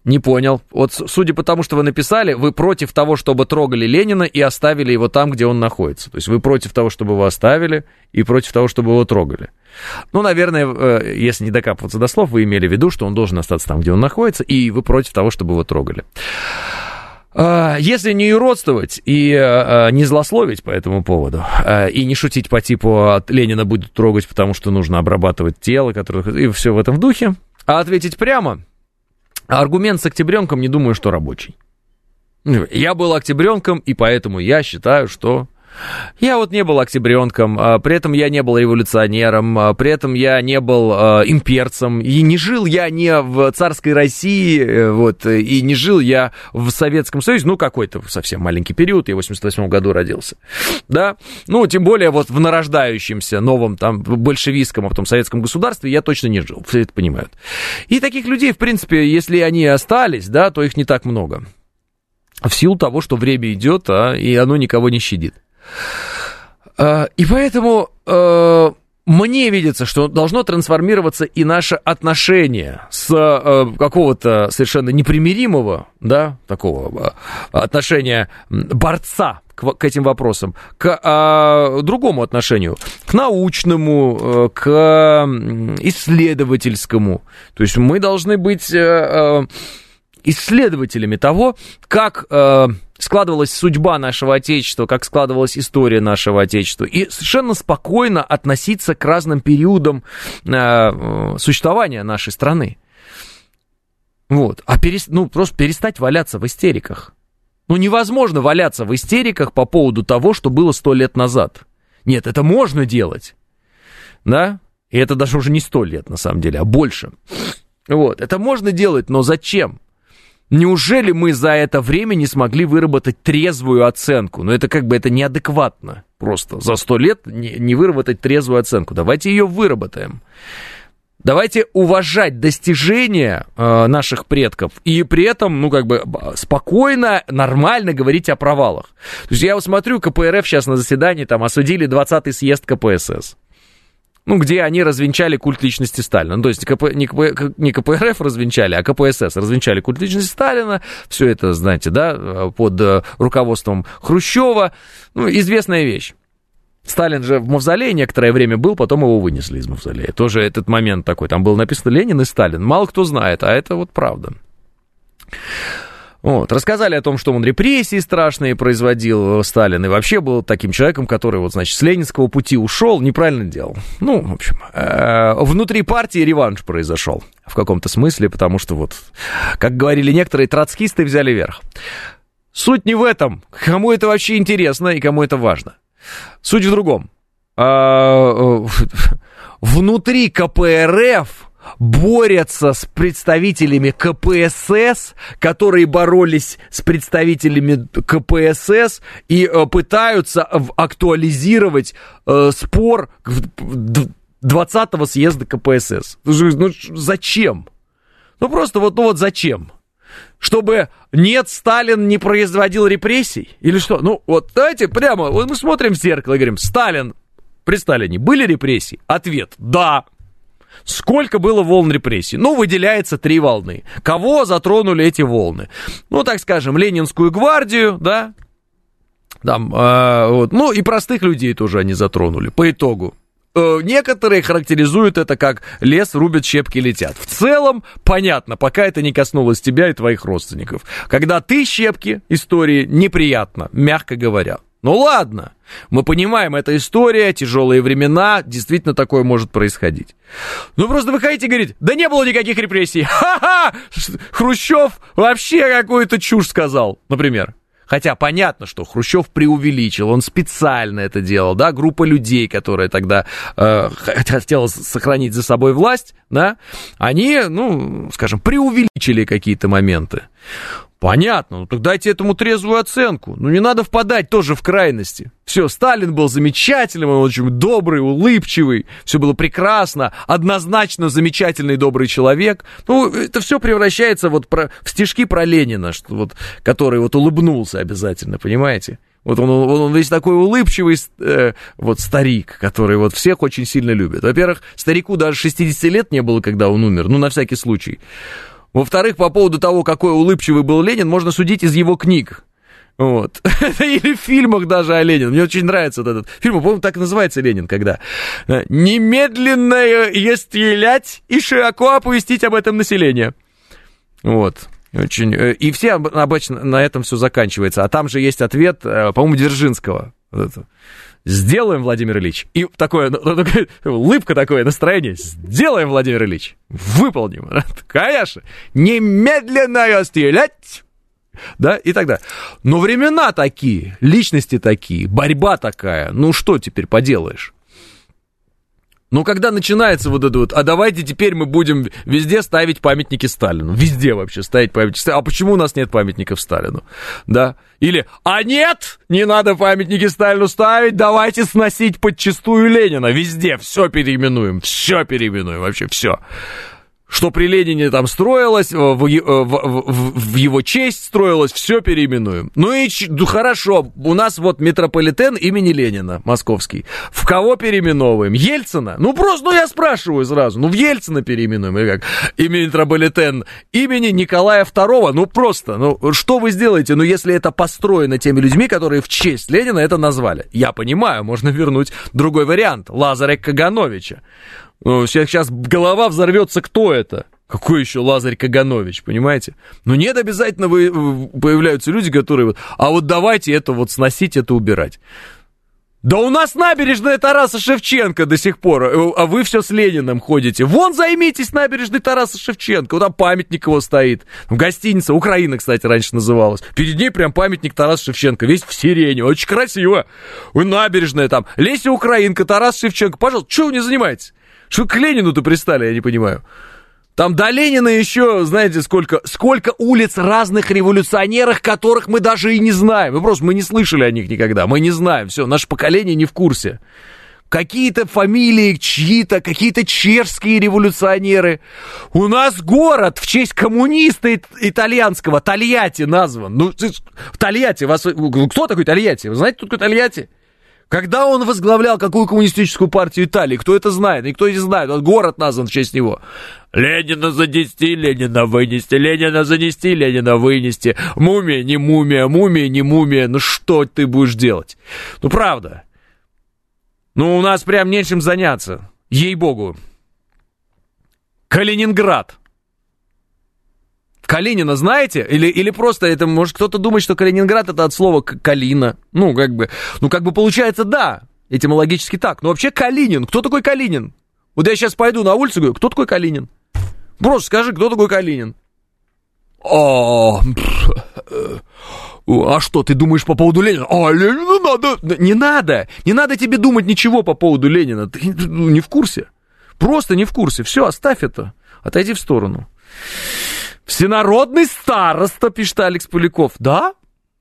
Не понял. Вот судя по тому, что вы написали, вы против того, чтобы трогали Ленина и оставили его там, где он находится. То есть вы против того, чтобы его оставили, и против того, чтобы его трогали. Ну, наверное, если не докапываться до слов, вы имели в виду, что он должен остаться там, где он находится, и вы против того, чтобы его трогали. Если не юродствовать и не злословить по этому поводу, и не шутить по типу «Ленина будет трогать, потому что нужно обрабатывать тело», и все в этом духе, а ответить прямо... Аргумент с октябренком, не думаю, что рабочий. Я был октябренком, и поэтому я считаю, что... Я вот не был октябренком, при этом я не был революционером, при этом я не был имперцем, и не жил я не в царской России, вот, и не жил я в Советском Союзе, ну, какой-то совсем маленький период, я в 88 году родился, да, ну, тем более вот в нарождающемся новом там большевистском, а потом советском государстве я точно не жил, все это понимают. И таких людей, в принципе, если они остались, да, то их не так много, в силу того, что время идет, и оно никого не щадит. И поэтому мне видится, что должно трансформироваться и наше отношение с какого-то совершенно непримиримого, да, такого отношения борца к этим вопросам, к другому отношению, к научному, к исследовательскому. То есть мы должны быть исследователями того, как складывалась судьба нашего Отечества, как складывалась история нашего Отечества, и совершенно спокойно относиться к разным периодам существования нашей страны. Вот. Просто перестать валяться в истериках. Ну, невозможно валяться в истериках по поводу того, что было 100 лет назад. Нет, это можно делать, да? И это даже уже не 100 лет, на самом деле, а больше. Вот. Это можно делать, но зачем? Неужели мы за это время не смогли выработать трезвую оценку? Ну, это как бы это неадекватно просто. За 100 лет не выработать трезвую оценку. Давайте ее выработаем. Давайте уважать достижения наших предков и при этом, ну, как бы спокойно, нормально говорить о провалах. То есть я вот смотрю, КПРФ сейчас на заседании там осудили 20-й съезд КПСС. Ну, где они развенчали культ личности Сталина. Ну, то есть не КПРФ развенчали, а КПСС развенчали культ личности Сталина. Все это, знаете, да, под руководством Хрущева. Ну, известная вещь. Сталин же в мавзолее некоторое время был, потом его вынесли из мавзолея. Тоже этот момент такой. Там было написано Ленин и Сталин. Мало кто знает, а это вот правда. Вот. Рассказали о том, что он репрессии страшные производил, Сталин, и вообще был таким человеком, который, вот, значит, с ленинского пути ушел, неправильно делал. Ну, в общем, внутри партии реванш произошел в каком-то смысле, потому что, вот, как говорили некоторые, троцкисты взяли верх. Суть не в этом, кому это вообще интересно и кому это важно. Суть в другом. Внутри КПРФ борются с представителями КПСС, которые боролись с представителями КПСС и пытаются актуализировать спор 20-го съезда КПСС. Ну, зачем? Ну, просто вот зачем? Чтобы Сталин не производил репрессий? Или что? Ну, вот давайте прямо, вот мы смотрим в зеркало и говорим, при Сталине были репрессии? Ответ – да. Сколько было волн репрессий? Ну, выделяется 3 волны. Кого затронули эти волны? Ну, так скажем, Ленинскую гвардию, да? Там, вот. Ну, и простых людей тоже они затронули, по итогу. Некоторые характеризуют это как лес рубят, щепки летят. В целом, понятно, пока это не коснулось тебя и твоих родственников. Когда ты щепки, истории неприятно, мягко говоря. Ну ладно, мы понимаем, это история, тяжелые времена, действительно такое может происходить. Ну просто выходите и говорите, да не было никаких репрессий. Ха-ха! Хрущев вообще какую-то чушь сказал, например. Хотя понятно, что Хрущев преувеличил, он специально это делал, да, группа людей, которая тогда хотела сохранить за собой власть, да, они, ну, скажем, преувеличили какие-то моменты. Понятно, ну так дайте этому трезвую оценку. Ну не надо впадать тоже в крайности. Все, Сталин был замечательным, он очень добрый, улыбчивый, все было прекрасно, однозначно замечательный добрый человек. Ну это все превращается вот в стишки про Ленина, что вот, который вот улыбнулся обязательно, понимаете? Вот он весь такой улыбчивый вот старик, который вот всех очень сильно любит. Во-первых, старику даже 60 лет не было, когда он умер, ну на всякий случай. Во-вторых, по поводу того, какой улыбчивый был Ленин, можно судить из его книг. Вот. Или в фильмах даже о Ленине. Мне очень нравится вот этот фильм, по-моему, так и называется «Ленин», когда «немедленно стрелять и широко оповестить об этом население». Вот. Очень... И все обычно на этом все заканчивается. А там же есть ответ, по-моему, Дзержинского. Вот это. «Сделаем, Владимир Ильич». И такое, улыбка, такое настроение. «Сделаем, Владимир Ильич». «Выполним». Конечно. «Немедленно стрелять». Да, и так далее. Но времена такие, личности такие, борьба такая. Ну, что теперь поделаешь? Ну, когда начинается вот это вот, а давайте теперь мы будем везде ставить памятники Сталину. Везде вообще ставить памятники Сталину. А почему у нас нет памятников Сталину? Да? Или, а нет, не надо памятники Сталину ставить, давайте сносить подчистую Ленина. Везде все переименуем, вообще все. Что при Ленине там строилось, в его честь строилось, все переименуем. Ну и хорошо, у нас вот метрополитен имени Ленина, московский. В кого переименовываем? Ельцина? Ну просто, я спрашиваю сразу, в Ельцина переименуем, или как? Метрополитен имени Николая II, просто, что вы сделаете, если это построено теми людьми, которые в честь Ленина это назвали? Я понимаю, можно вернуть другой вариант, Лазаря Кагановича. Сейчас голова взорвется, кто это? Какой еще Лазарь Каганович, понимаете? Нет, обязательно появляются люди, которые... А вот давайте это вот сносить, это убирать. Да у нас набережная Тараса Шевченко до сих пор, а вы все с Лениным ходите. Вон займитесь набережной Тараса Шевченко, вот там памятник его стоит. Гостиница Украина, кстати, раньше называлась. Перед ней прям памятник Тараса Шевченко, весь в сирене, очень красиво. Вы набережная там, Леся Украинка, Тарас Шевченко, пожалуйста, что вы не занимаетесь? Что к Ленину-то пристали, я не понимаю. Там до Ленина еще, знаете, сколько улиц разных революционеров, которых мы даже и не знаем. Мы не слышали о них никогда, мы не знаем. Все, наше поколение не в курсе. Какие-то фамилии чьи-то, какие-то чешские революционеры. У нас город в честь коммуниста итальянского, Тольятти назван. Тольятти, кто такой Тольятти? Вы знаете, кто такой Тольятти? Когда он возглавлял какую коммунистическую партию Италии? Кто это знает? Никто не знает. Вот город назван в честь него. Ленина занести, Ленина вынести, Ленина занести, Ленина вынести. Мумия, не мумия, мумия, не мумия. Что ты будешь делать? Правда. У нас прям нечем заняться. Ей-богу. Калининград. Калинина знаете? Или просто это, может, кто-то думает, что Калининград это от слова Калина. Как бы получается, да, этимологически так. Но вообще Калинин. Кто такой Калинин? Вот я сейчас пойду на улицу и говорю, кто такой Калинин? Просто скажи, кто такой Калинин? А что, ты думаешь по поводу Ленина? Ленину надо. Не надо тебе думать ничего по поводу Ленина. Ты не в курсе. Просто не в курсе. Все, оставь это. Отойди в сторону. Всенародный староста, пишет Алекс Поляков. Да?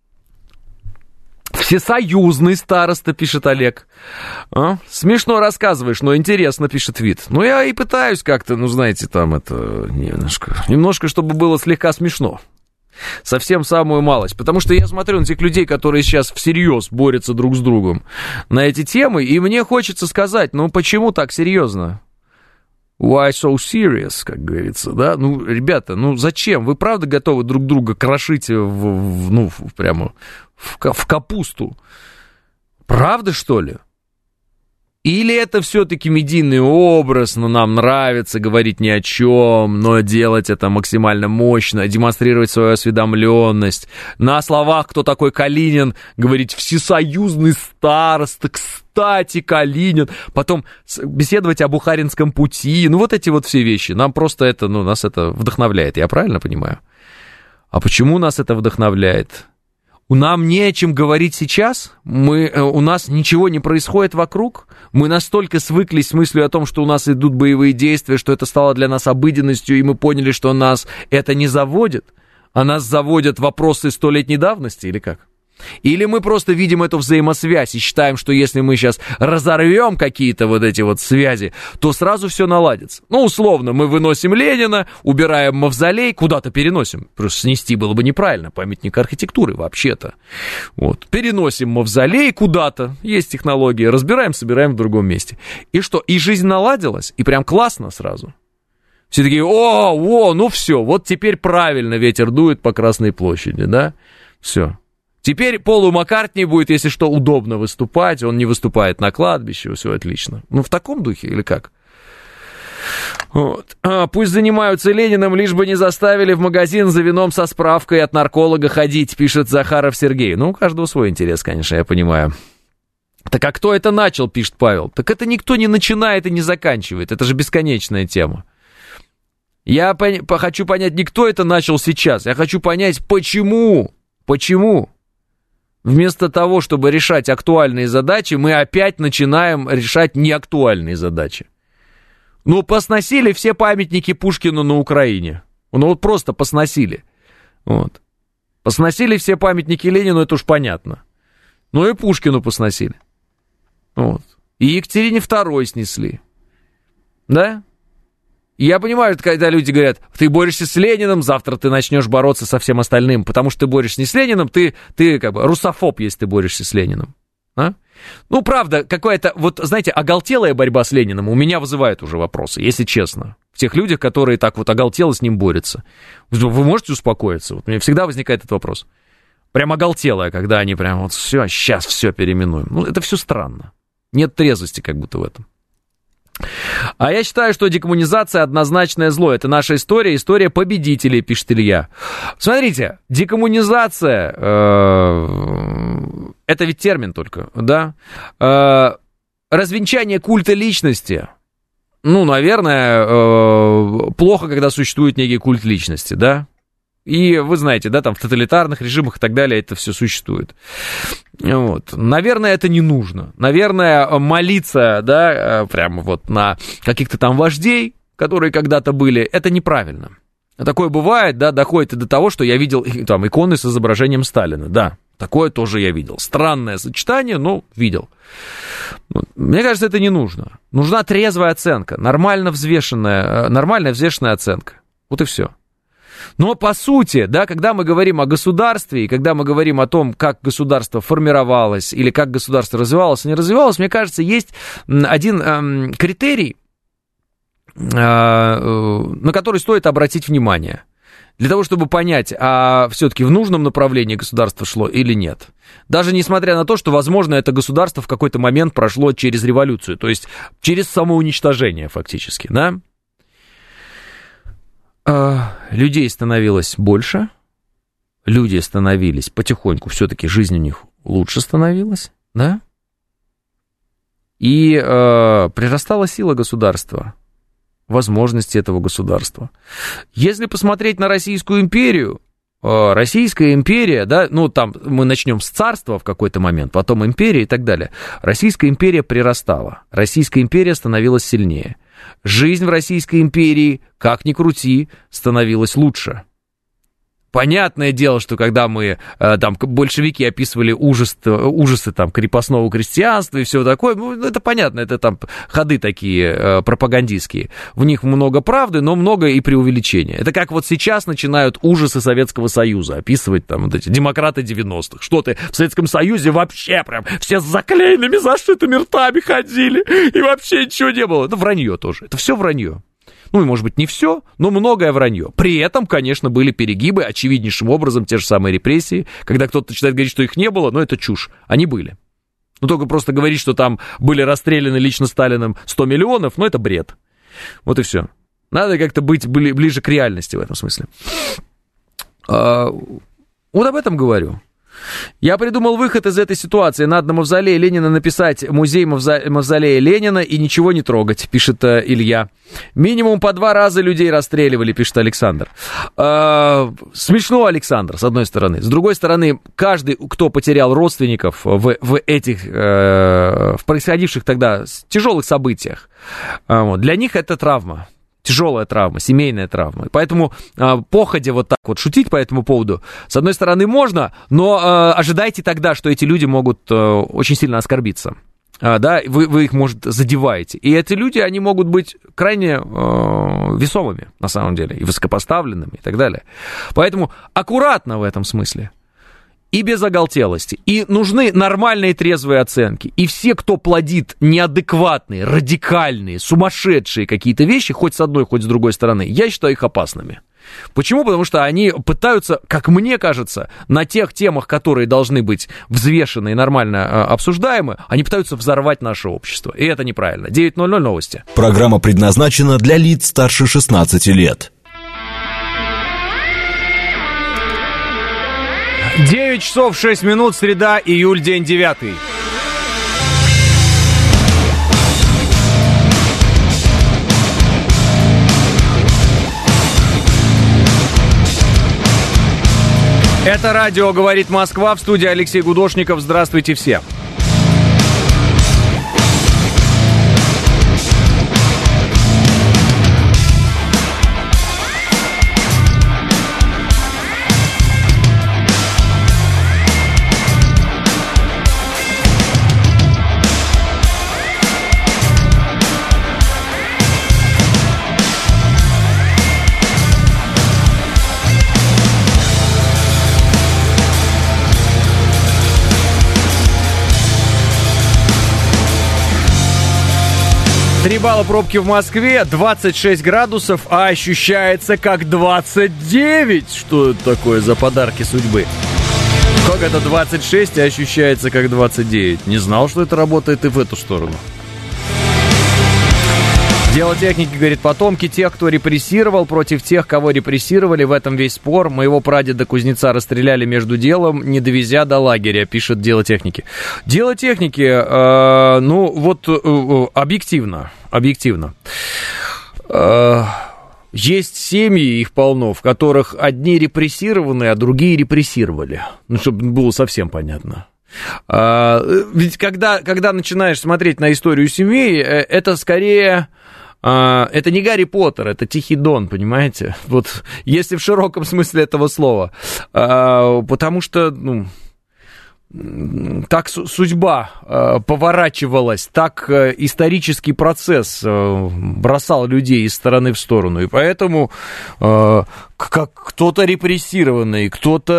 Всесоюзный староста, пишет Олег. Смешно рассказываешь, но интересно, пишет Вит. Я и пытаюсь как-то, знаете, там это немножко, чтобы было слегка смешно. Совсем самую малость. Потому что я смотрю на тех людей, которые сейчас всерьез борются друг с другом на эти темы, и мне хочется сказать, почему так серьезно? Why so serious, как говорится, да? Ребята, зачем? Вы правда готовы друг друга крошить прямо в капусту? Правда, что ли? Или это все-таки медийный образ, нам нравится говорить ни о чем, но делать это максимально мощно, демонстрировать свою осведомленность. На словах, кто такой Калинин, говорить всесоюзный староста, кстати, Калинин, потом беседовать о Бухаринском пути, вот эти вот все вещи. Нам просто это, нас это вдохновляет, я правильно понимаю? А почему нас это вдохновляет? Нам не о чем говорить сейчас, у нас ничего не происходит вокруг, мы настолько свыклись с мыслью о том, что у нас идут боевые действия, что это стало для нас обыденностью, и мы поняли, что нас это не заводит, а нас заводят вопросы 100-летней давности, или как? Или мы просто видим эту взаимосвязь и считаем, что если мы сейчас разорвем какие-то вот эти вот связи, то сразу все наладится. Условно, мы выносим Ленина, убираем мавзолей, куда-то переносим. Просто снести было бы неправильно, памятник архитектуры вообще-то. Переносим мавзолей куда-то, есть технология, разбираем, собираем в другом месте. И что, и жизнь наладилась, и прям классно сразу. Все такие, ну все, вот теперь правильно ветер дует по Красной площади, да? Все. Теперь Полу Маккартни будет, если что, удобно выступать, он не выступает на кладбище, все отлично. Ну, в таком духе или как? Вот. Пусть занимаются Лениным, лишь бы не заставили в магазин за вином со справкой от нарколога ходить, пишет Захаров Сергей. Ну, у каждого свой интерес, конечно, я понимаю. Так а кто это начал, пишет Павел? Так это никто не начинает и не заканчивает, это же бесконечная тема. Я хочу понять, не кто это начал сейчас, я хочу понять, почему. Вместо того, чтобы решать актуальные задачи, мы опять начинаем решать неактуальные задачи. Ну, посносили все памятники Пушкину на Украине. Ну, вот просто посносили. Вот. Посносили все памятники Ленину, это уж понятно. Ну, и Пушкину посносили. Вот. И Екатерине II снесли. Да? Я понимаю, когда люди говорят, ты борешься с Лениным, завтра ты начнешь бороться со всем остальным, потому что ты борешься не с Лениным, ты как бы русофоб, если ты борешься с Лениным. А? Ну, правда, какая-то, вот, знаете, оголтелая борьба с Лениным у меня вызывает уже вопросы, если честно. В тех людях, которые так вот оголтело с ним борются. Вы можете успокоиться? Вот у меня всегда возникает этот вопрос. Прям оголтелая, когда они прям вот все, сейчас все переименуем. Ну, это все странно. Нет трезвости как будто в этом. А я считаю, что декоммунизация однозначное зло. Это наша история победителей, пишет Илья. Смотрите, декоммунизация, это ведь термин только, да? Развенчание культа личности. Ну, наверное, плохо, когда существует некий культ личности, да? И вы знаете, да, там в тоталитарных режимах и так далее это все существует. Вот. Наверное, это не нужно. Наверное, молиться, да, прямо вот на каких-то там вождей, которые когда-то были, это неправильно. Такое бывает, да, доходит и до того, что я видел там иконы с изображением Сталина, да. Такое тоже я видел. Странное сочетание, но видел. Мне кажется, это не нужно. Нужна трезвая оценка, нормально взвешенная оценка. Вот и все. Но по сути, да, когда мы говорим о государстве, и когда мы говорим о том, как государство формировалось, или как государство развивалось, не развивалось, мне кажется, есть один критерий, на который стоит обратить внимание. Для того, чтобы понять, а все-таки в нужном направлении государство шло или нет. Даже несмотря на то, что, возможно, это государство в какой-то момент прошло через революцию, то есть через самоуничтожение фактически, да? Людей становилось больше, люди становились потихоньку, все-таки жизнь у них лучше становилась, да? И прирастала сила государства, возможности этого государства. Если посмотреть на Российскую империю, Российская империя, да, ну там мы начнем с царства в какой-то момент, потом империя и так далее. Российская империя прирастала, Российская империя становилась сильнее. Жизнь в Российской империи, как ни крути, становилась лучше. Понятное дело, что когда мы, там, большевики описывали ужасы там, крепостного крестьянства и все такое, ну, это понятно, это там ходы такие пропагандистские. В них много правды, но много и преувеличения. Это как вот сейчас начинают ужасы Советского Союза описывать, там, вот эти демократы 90-х. Что ты, в Советском Союзе вообще прям все с заклеенными, зашитыми ртами ходили, и вообще ничего не было. Это вранье тоже, это все вранье. Ну, и, может быть, не все, но многое вранье. При этом, конечно, были перегибы, очевиднейшим образом, те же самые репрессии. Когда кто-то начинает говорить, что их не было, но это чушь. Они были. Ну, только просто говорить, что там были расстреляны лично Сталиным 100 миллионов, ну, это бред. Вот и все. Надо как-то быть ближе к реальности в этом смысле. Вот об этом говорю. Я придумал выход из этой ситуации. Надо на мавзолее Ленина написать «Музей мавзолея Ленина» и ничего не трогать, пишет Илья. Минимум по 2 раза людей расстреливали, пишет Александр. Смешно, Александр, с одной стороны. С другой стороны, каждый, кто потерял родственников в происходивших тогда тяжелых событиях, для них это травма. Тяжелая травма, семейная травма. Поэтому походя вот так вот шутить по этому поводу, с одной стороны, можно, но ожидайте тогда, что эти люди могут очень сильно оскорбиться. Да, вы их, может, задеваете. И эти люди, они могут быть крайне весомыми, на самом деле, и высокопоставленными, и так далее. Поэтому аккуратно в этом смысле. и без оголтелости. И нужны нормальные трезвые оценки. И все, кто плодит неадекватные, радикальные, сумасшедшие какие-то вещи, хоть с одной, хоть с другой стороны, я считаю их опасными. Почему? Потому что они пытаются, как мне кажется, на тех темах, которые должны быть взвешены и нормально обсуждаемы, они пытаются взорвать наше общество. И это неправильно. 9:00 новости. Программа предназначена для лиц старше 16 лет. 9 часов 6 минут, среда, июль, день 9. Это радио «Говорит Москва», в студии Алексей Гудошников. Здравствуйте все. Три балла пробки в Москве, 26 градусов, а ощущается как 29. Что это такое за подарки судьбы? Как это 26, а ощущается как 29? Не знал, что это работает и в эту сторону. Дело техники, говорит, потомки тех, кто репрессировал, против тех, кого репрессировали. В этом весь спор. Моего прадеда-кузнеца расстреляли между делом, не довезя до лагеря, пишет Дело техники. Дело техники, объективно. Есть семьи, их полно, в которых одни репрессированы, а другие репрессировали. Ну, чтобы было совсем понятно. Ведь когда начинаешь смотреть на историю семей, это скорее... Это не Гарри Поттер, это Тихий Дон, понимаете? Вот, если в широком смысле этого слова. Потому что, так судьба поворачивалась, так исторический процесс бросал людей из стороны в сторону. И поэтому как кто-то репрессированный,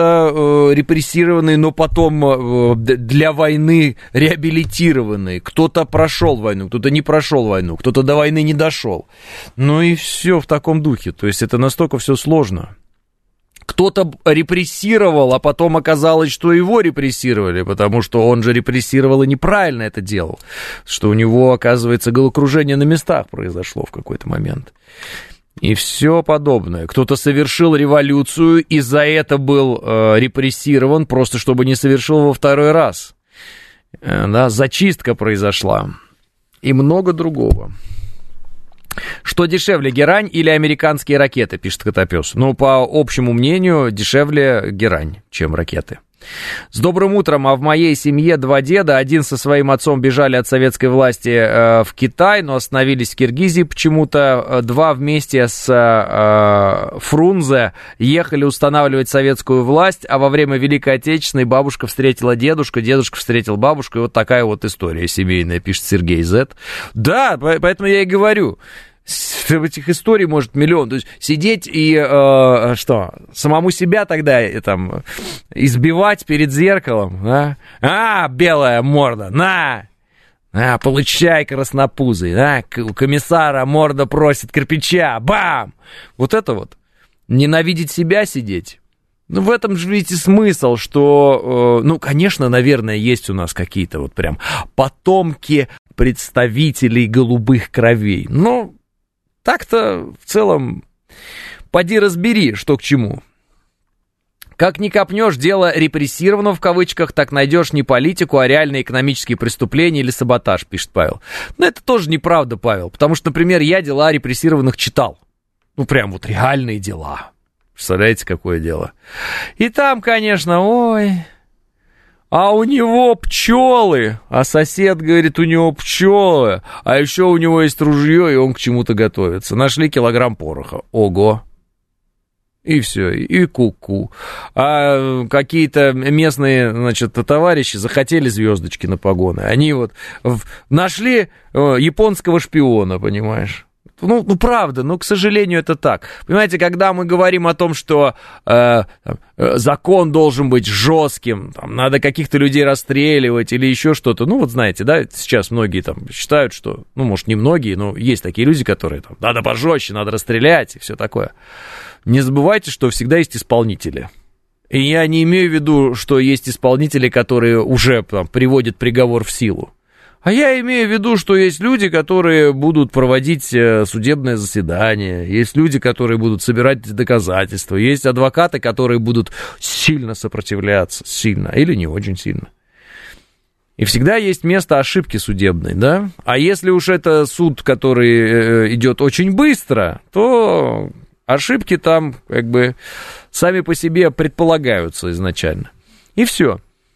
но потом для войны реабилитированный, кто-то прошел войну, кто-то не прошел войну, кто-то до войны не дошел. Ну и все в таком духе. То есть это настолько все сложно. Кто-то репрессировал, а потом оказалось, что его репрессировали, потому что он же репрессировал и неправильно это делал, что у него, оказывается, головокружение на местах произошло в какой-то момент. И все подобное. Кто-то совершил революцию и за это был репрессирован, просто чтобы не совершил во второй раз. Да, зачистка произошла. И много другого. Что дешевле, герань или американские ракеты, пишет Котопес. Ну, по общему мнению, дешевле герань, чем ракеты. С добрым утром, а в моей семье два деда, один со своим отцом бежали от советской власти в Китай, но остановились в Киргизии почему-то, два вместе с Фрунзе ехали устанавливать советскую власть, а во время Великой Отечественной бабушка встретила дедушку, дедушка встретил бабушку, и вот такая вот история семейная, пишет Сергей Зет. Да, поэтому я и говорю. Этих историй может миллион. То есть сидеть и самому себя тогда там избивать перед зеркалом, да? Белая морда, на, получай, краснопузый, у комиссара морда просит кирпича, бам! Вот это вот. Ненавидеть себя сидеть. Ну, в этом же ведь и смысл, что, конечно, наверное, есть у нас какие-то вот прям потомки представителей голубых кровей, но так-то в целом поди разбери, что к чему. Как ни копнешь дело репрессированного в кавычках, так найдешь не политику, а реальные экономические преступления или саботаж, пишет Павел. Но это тоже неправда, Павел, потому что, например, я дела репрессированных читал. Ну, прям вот реальные дела. Представляете, какое дело? И там, конечно, а у него пчелы, а сосед говорит, у него пчелы, а еще у него есть ружье, и он к чему-то готовится. Нашли килограмм пороха. Ого. И все, и ку-ку. А какие-то местные, товарищи захотели звездочки на погоны. Они вот нашли японского шпиона, понимаешь? правда, к сожалению, это так. Понимаете, когда мы говорим о том, что закон должен быть жестким, там, надо каких-то людей расстреливать или еще что-то, знаете, да, сейчас многие там считают, что, может, не многие, но есть такие люди, которые там, надо пожестче, надо расстрелять и все такое. Не забывайте, что всегда есть исполнители. И я не имею в виду, что есть исполнители, которые уже там, приводят приговор в силу. А я имею в виду, что есть люди, которые будут проводить судебное заседание, есть люди, которые будут собирать доказательства, есть адвокаты, которые будут сильно сопротивляться, сильно или не очень сильно. И всегда есть место ошибки судебной, да? А если уж это суд, который идет очень быстро, то ошибки там как бы сами по себе предполагаются изначально. И все.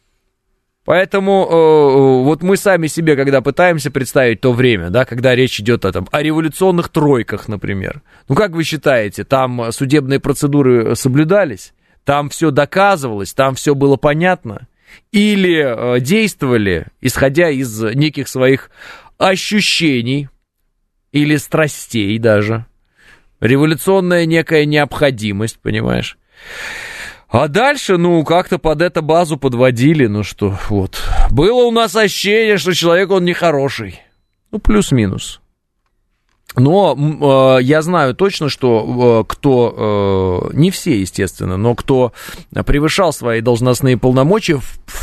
Поэтому вот мы сами себе, когда пытаемся представить то время, да, когда речь идет о революционных тройках, например. Как вы считаете, там судебные процедуры соблюдались? Там все доказывалось? Там все было понятно? Или действовали, исходя из неких своих ощущений или страстей даже? Революционная некая необходимость, понимаешь? А дальше, как-то под эту базу подводили, Было у нас ощущение, что человек, он нехороший. Плюс-минус. Но я знаю точно, что кто, не все, естественно, но кто превышал свои должностные полномочия,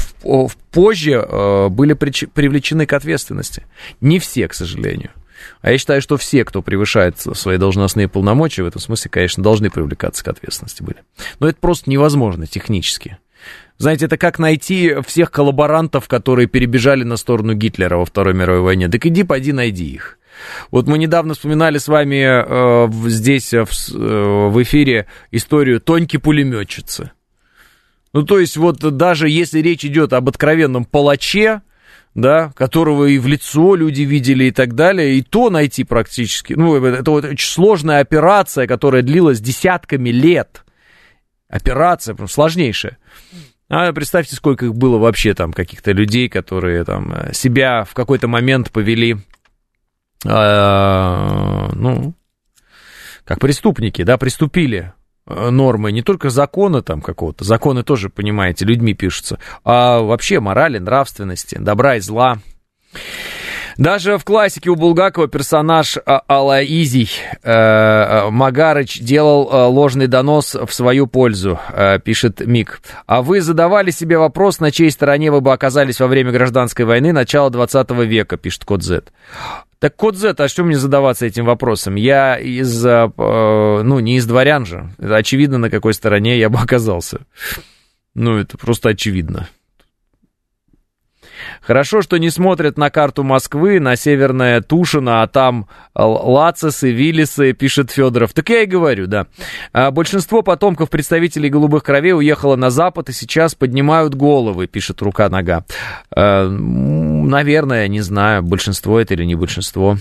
позже были привлечены к ответственности. Не все, к сожалению. А я считаю, что все, кто превышает свои должностные полномочия, в этом смысле, конечно, должны привлекаться к ответственности были. Но это просто невозможно технически. Знаете, это как найти всех коллаборантов, которые перебежали на сторону Гитлера во Второй мировой войне. Так поди найди их. Вот мы недавно вспоминали с вами здесь в эфире историю Тоньки-пулеметчицы. То есть даже если речь идет об откровенном палаче, да, которого и в лицо люди видели и так далее, и то найти практически, это очень сложная операция, которая длилась десятками лет. Операция прям сложнейшая. А представьте, сколько их было вообще там, каких-то людей, которые там себя в какой-то момент повели, как преступники, да, приступили нормы не только закона там какого-то, законы тоже, понимаете, людьми пишутся, а вообще морали, нравственности, добра и зла. Даже в классике у Булгакова персонаж Алаизий Магарыч делал ложный донос в свою пользу, пишет Мик. А вы задавали себе вопрос, на чьей стороне вы бы оказались во время гражданской войны начала 20 века, пишет Код Z. Так, Код Z, а что мне задаваться этим вопросом? Я не из дворян же. Это очевидно, на какой стороне я бы оказался. Это просто очевидно. Хорошо, что не смотрят на карту Москвы, на Северное Тушино, а там Лацисы, Виллисы, пишет Федоров. Так я и говорю, да. Большинство потомков представителей голубых кровей уехало на Запад и сейчас поднимают головы, пишет Рука-Нога. Наверное, не знаю, большинство это или не большинство.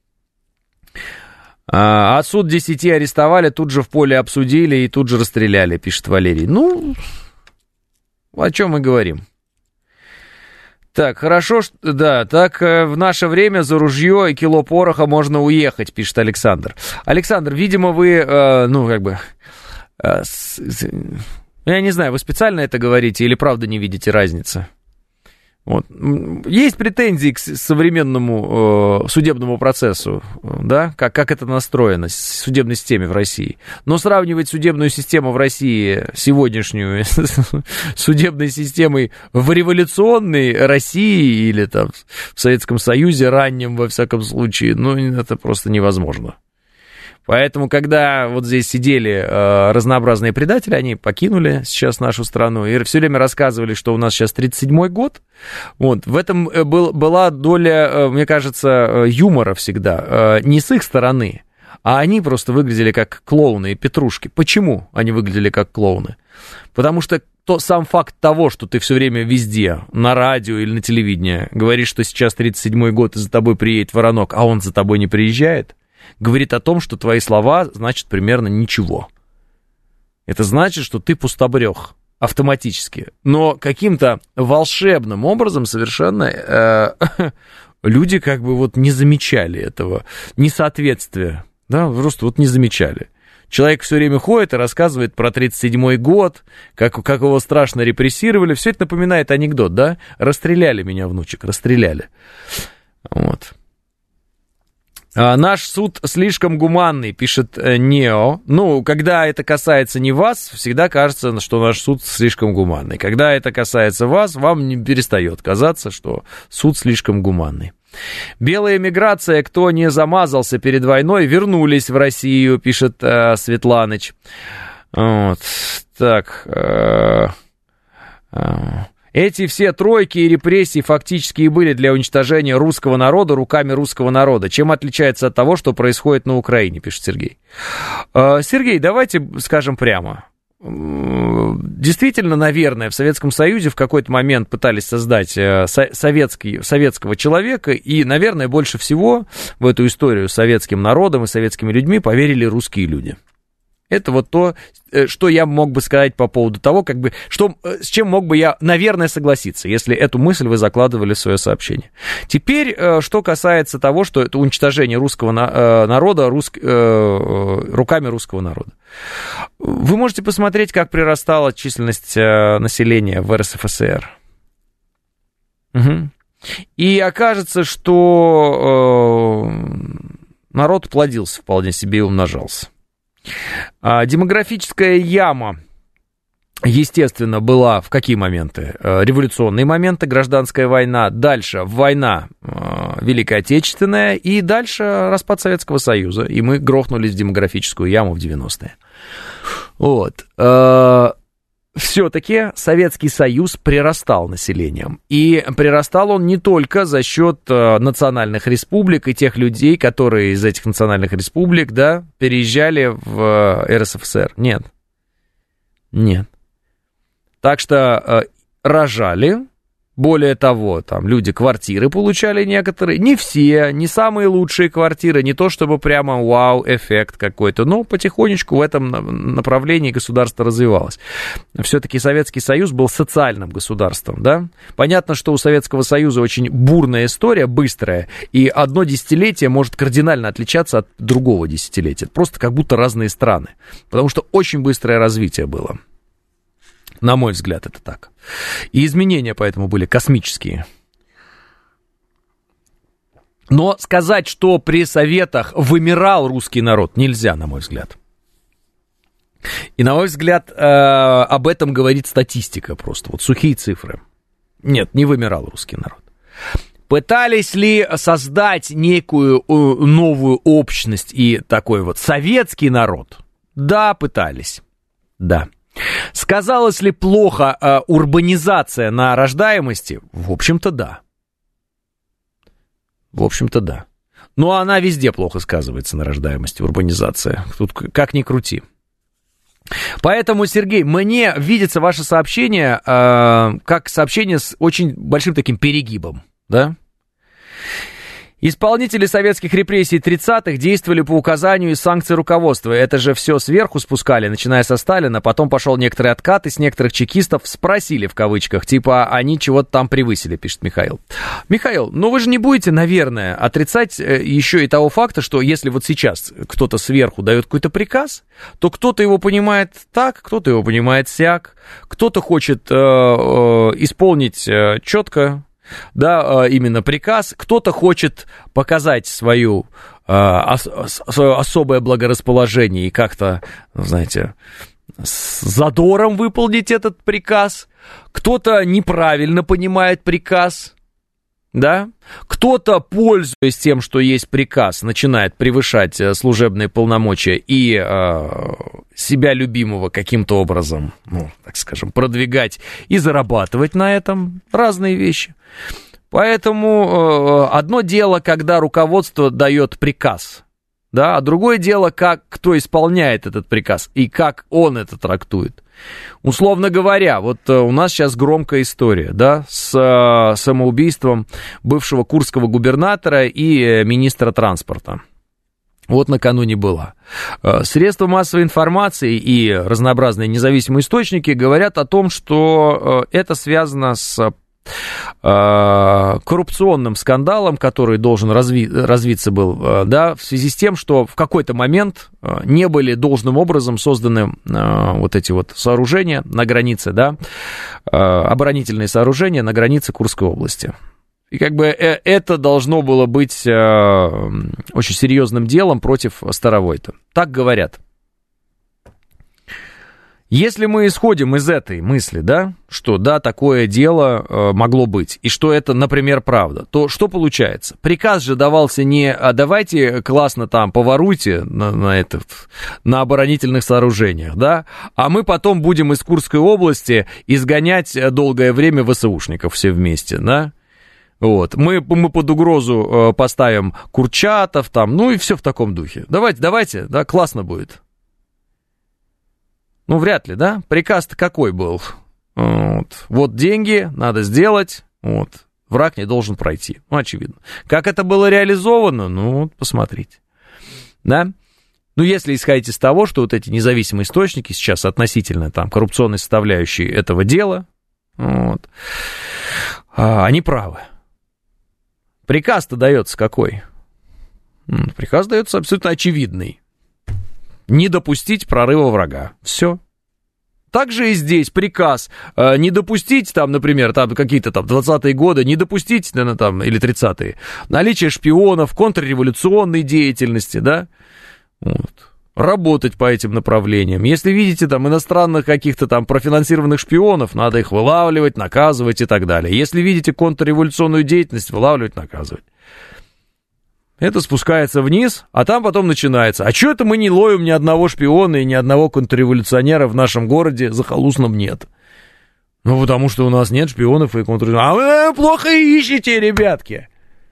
А суд 10 арестовали, тут же в поле обсудили и тут же расстреляли, пишет Валерий. О чем мы говорим? Так, хорошо, да, так в наше время за ружье и кило пороха можно уехать, пишет Александр. Александр, видимо, вы, я не знаю, вы специально это говорите или правда не видите разницы? Есть претензии к современному судебному процессу, да, как это настроено, судебной системе в России. Но сравнивать судебную систему в России сегодняшнюю с судебной системой в революционной России или там в Советском Союзе раннем, во всяком случае, это просто невозможно. Поэтому, когда вот здесь сидели разнообразные предатели, они покинули сейчас нашу страну и все время рассказывали, что у нас сейчас 37-й год. В этом была доля, мне кажется, юмора всегда. Не с их стороны, а они просто выглядели как клоуны и петрушки. Почему они выглядели как клоуны? Потому что сам факт того, что ты все время везде, на радио или на телевидении, говоришь, что сейчас 37-й год и за тобой приедет воронок, а он за тобой не приезжает, говорит о том, что твои слова значат примерно ничего. Это значит, что ты пустобрех автоматически. Но каким-то волшебным образом совершенно люди как бы не замечали этого несоответствия Да, просто вот не замечали. Человек все время ходит и рассказывает про 1937 год, как его страшно репрессировали. Все это напоминает анекдот, да? Расстреляли меня, внучек, расстреляли. Вот. Наш суд слишком гуманный, пишет Нео. Ну, когда это касается не вас, всегда кажется, что наш суд слишком гуманный. Когда это касается вас, вам не перестает казаться, что суд слишком гуманный. Белая миграция, кто не замазался перед войной, вернулись в Россию, пишет Светланыч. Вот. Так. Эти все тройки и репрессии фактически и были для уничтожения русского народа руками русского народа. Чем отличается от того, что происходит на Украине, пишет Сергей. Сергей, давайте скажем прямо. Действительно, наверное, в Советском Союзе в какой-то момент пытались создать советского человека, и, наверное, больше всего в эту историю с советским народом и советскими людьми поверили русские люди. Это вот то, что я мог бы сказать по поводу того, как бы, с чем мог бы я, наверное, согласиться, если эту мысль вы закладывали в свое сообщение. Теперь, что касается того, что это уничтожение русского народа руками русского народа. Вы можете посмотреть, как прирастала численность населения в РСФСР. Угу. И окажется, что народ плодился вполне себе и умножался. Демографическая яма, естественно, была в какие моменты? Революционные моменты, гражданская война, дальше война Великая Отечественная, и дальше распад Советского Союза, и мы грохнулись в демографическую яму в 90-е. Вот. Все-таки Советский Союз прирастал населением. И прирастал он не только за счет национальных республик и тех людей, которые из этих национальных республик, да, переезжали в РСФСР. Нет. Нет. Так что рожали. Более того, там люди квартиры получали некоторые, не все, не самые лучшие квартиры, не то чтобы прямо вау-эффект какой-то, но потихонечку в этом направлении государство развивалось. Все-таки Советский Союз был социальным государством, да? Понятно, что у Советского Союза очень бурная история, быстрая, и одно десятилетие может кардинально отличаться от другого десятилетия, просто как будто разные страны, потому что очень быстрое развитие было. На мой взгляд, это так. И изменения поэтому были космические. Но сказать, что при Советах вымирал русский народ, нельзя, на мой взгляд. И, на мой взгляд, об этом говорит статистика просто. Вот сухие цифры. Нет, не вымирал русский народ. Пытались ли создать некую новую общность и такой вот советский народ? Да, пытались. Да. Сказалась ли плохо урбанизация на рождаемости? В общем-то, да. В общем-то, да. Но она везде плохо сказывается на рождаемости, урбанизация. Тут как ни крути. Поэтому, Сергей, мне видится ваше сообщение как сообщение с очень большим таким перегибом, да? Исполнители советских репрессий 30-х действовали по указанию и санкций руководства. Это же все сверху спускали, начиная со Сталина. Потом пошел некоторый откат, и с некоторых чекистов спросили, в кавычках, типа, они чего-то там превысили, пишет Михаил. Михаил, ну вы же не будете, наверное, отрицать еще и того факта, что если вот сейчас кто-то сверху дает какой-то приказ, то кто-то его понимает так, кто-то его понимает сяк, кто-то хочет исполнить четко, да, именно приказ. Кто-то хочет показать свое особое благорасположение и как-то, знаете, с задором выполнить этот приказ. Кто-то неправильно понимает приказ, да. Кто-то, пользуясь тем, что есть приказ, начинает превышать служебные полномочия и себя любимого каким-то образом, ну, так скажем, продвигать и зарабатывать на этом. Разные вещи. Поэтому одно дело, когда руководство дает приказ, да, а другое дело, как кто исполняет этот приказ и как он это трактует. Условно говоря, вот у нас сейчас громкая история, да, с самоубийством бывшего курского губернатора и министра транспорта. Вот накануне была. Средства массовой информации и разнообразные независимые источники говорят о том, что это связано с коррупционным скандалом, который должен развиться был, да, в связи с тем, что в какой-то момент не были должным образом созданы вот эти вот сооружения на границе, да, оборонительные сооружения на границе Курской области. И как бы это должно было быть очень серьезным делом против Старовойта. Так говорят. Если мы исходим из этой мысли, да, что да, такое дело могло быть, и что это, например, правда, то что получается? Приказ же давался не «а давайте классно там поворуйте на оборонительных сооружениях», да, а мы потом будем из Курской области изгонять долгое время ВСУшников все вместе, да. Вот, мы под угрозу поставим Курчатов там, ну и все в таком духе. Давайте, да, классно будет. Ну, вряд ли, да? Приказ-то какой был? Вот деньги надо сделать, вот, враг не должен пройти. Ну, очевидно. Как это было реализовано? Ну, посмотрите. Да? Ну, если исходить из того, что вот эти независимые источники сейчас относительно там коррупционной составляющей этого дела, вот, они правы. Приказ-то дается какой? Приказ дается абсолютно очевидный. Не допустить прорыва врага. Все. Также и здесь приказ не допустить, там, например, там какие-то там 20-е годы, не допустить, наверное, там, или 30-е, наличие шпионов, контрреволюционной деятельности, да, вот. Работать по этим направлениям. Если видите там иностранных каких-то там профинансированных шпионов, надо их вылавливать, наказывать и так далее. Если видите контрреволюционную деятельность, вылавливать, наказывать. Это спускается вниз, а там потом начинается. А что это мы не ловим ни одного шпиона и ни одного контрреволюционера в нашем городе захолустном нет? Ну, потому что у нас нет шпионов и контрреволюционеров. А вы плохо ищете, ребятки.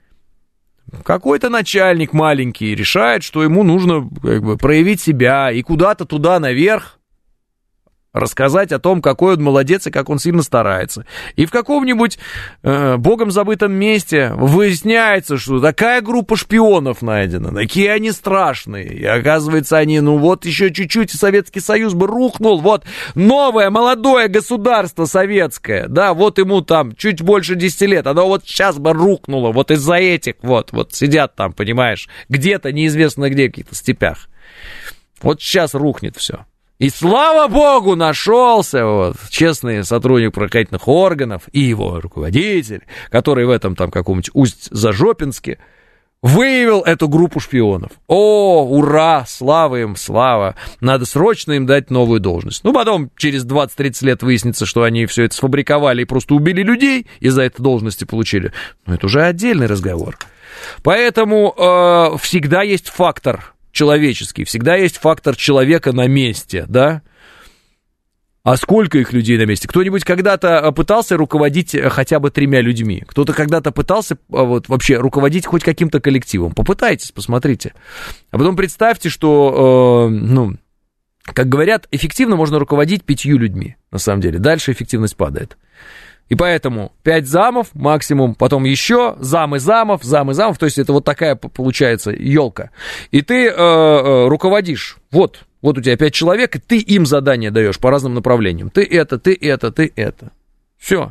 Какой-то начальник маленький решает, что ему нужно как бы проявить себя и куда-то туда наверх рассказать о том, какой он молодец и как он сильно старается. И в каком-нибудь богом забытом месте выясняется, что такая группа шпионов найдена, такие они страшные. И оказывается, они, ну вот еще чуть-чуть, и Советский Союз бы рухнул, вот новое молодое государство советское, да, вот ему там чуть больше 10 лет, оно вот сейчас бы рухнуло, вот из-за этих, вот сидят там, понимаешь, где-то неизвестно где, в каких-то степях. Вот сейчас рухнет все. И слава богу, нашелся вот честный сотрудник правоохранительных органов и его руководитель, который в этом там каком-нибудь Усть-Зажопинске выявил эту группу шпионов. О, ура, слава им, слава. Надо срочно им дать новую должность. Ну, потом через 20-30 лет выяснится, что они все это сфабриковали и просто убили людей, и за это должности получили. Но это уже отдельный разговор. Поэтому всегда есть фактор человеческий, всегда есть фактор человека на месте, да? А сколько их людей на месте? Кто-нибудь когда-то пытался руководить хотя бы 3 людьми? Кто-то когда-то пытался вот, вообще руководить хоть каким-то коллективом? Попытайтесь, посмотрите. А потом представьте, что, как говорят, эффективно можно руководить 5 людьми, на самом деле. Дальше эффективность падает. И поэтому 5 замов максимум, потом еще замы замов, то есть это вот такая получается елка. И ты руководишь, вот у тебя 5 человек, и ты им задания даешь по разным направлениям. Ты это. Все.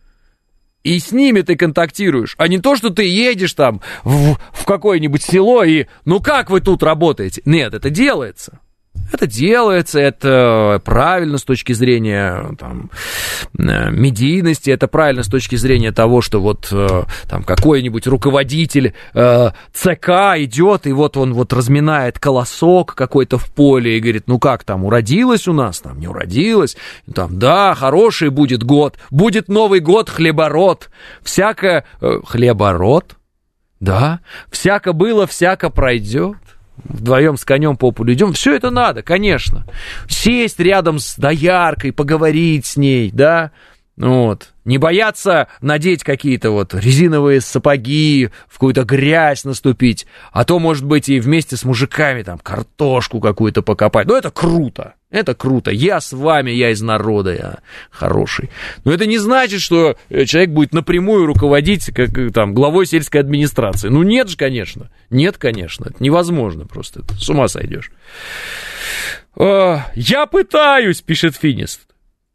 И с ними ты контактируешь, а не то, что ты едешь там в какое-нибудь село и, ну как вы тут работаете? Нет, это делается. Это делается, это правильно с точки зрения там, медийности, это правильно с точки зрения того, что вот там какой-нибудь руководитель ЦК идет, и вот он вот разминает колосок какой-то в поле и говорит, ну как там, уродилось у нас, там не уродилось, там, да, хороший будет год, будет Новый год, хлебород, всяко, хлебород, да, всяко было, всяко пройдет. Вдвоем с конем по полю идем, все это надо, конечно. Сесть рядом с дояркой, поговорить с ней, да, вот. Не бояться надеть какие-то вот резиновые сапоги, в какую-то грязь наступить, а то, может быть, и вместе с мужиками там картошку какую-то покопать. Ну, это круто, я с вами, я из народа, я хороший. Но это не значит, что человек будет напрямую руководить как, там, главой сельской администрации. Ну, нет же, конечно, это невозможно просто, с ума сойдешь. Я пытаюсь, пишет Финист.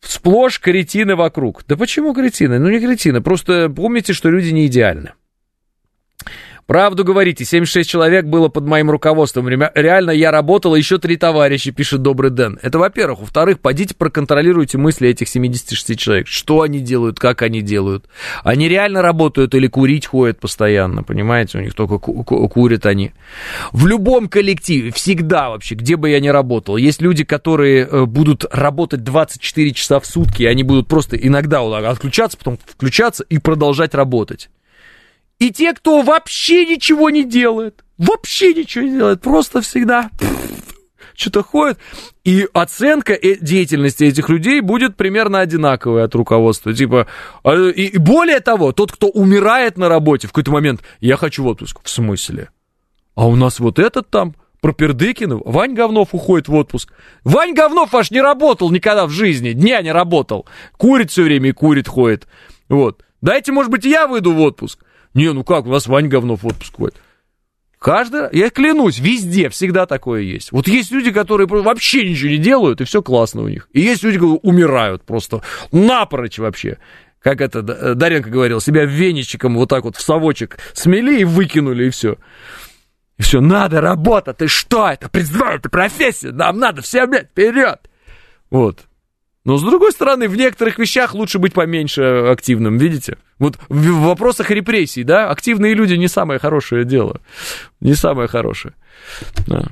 Сплошь кретины вокруг. Да почему кретины? Ну, не кретины. Просто помните, что люди не идеальны. Правду говорите, 76 человек было под моим руководством. Реально, я работал, еще 3 товарища, пишет Добрый Дэн. Это, во-первых. Во-вторых, пойдите проконтролируйте мысли этих 76 человек. Что они делают, как они делают. Они реально работают или курить ходят постоянно, понимаете? У них только курят они. В любом коллективе, всегда вообще, где бы я ни работал, есть люди, которые будут работать 24 часа в сутки, и они будут просто иногда отключаться, потом включаться и продолжать работать. И те, кто вообще ничего не делает, просто всегда что-то ходит, и оценка деятельности этих людей будет примерно одинаковая от руководства. Типа, и более того, тот, кто умирает на работе в какой-то момент, я хочу в отпуск. В смысле? А у нас вот этот там, Пропердыкин, Вань Говнов уходит в отпуск. Вань Говнов аж не работал никогда в жизни, дня не работал. Курит все время и курит ходит. Вот. Дайте, может быть, я выйду в отпуск. Не, ну как, у нас Вань Говнов в отпуск ходит. Я клянусь, везде всегда такое есть. Вот есть люди, которые вообще ничего не делают, и все классно у них. И есть люди, которые умирают просто напрочь вообще. Как это Даренко говорил, себя веничиком вот так вот в совочек смели и выкинули, и все. И все, надо работать, ты что это? Признай, это профессия, нам надо всем, блядь, вперед. Вот. Но, с другой стороны, в некоторых вещах лучше быть поменьше активным, видите? Вот в вопросах репрессий, да, активные люди не самое хорошее дело. Не самое хорошее. Да.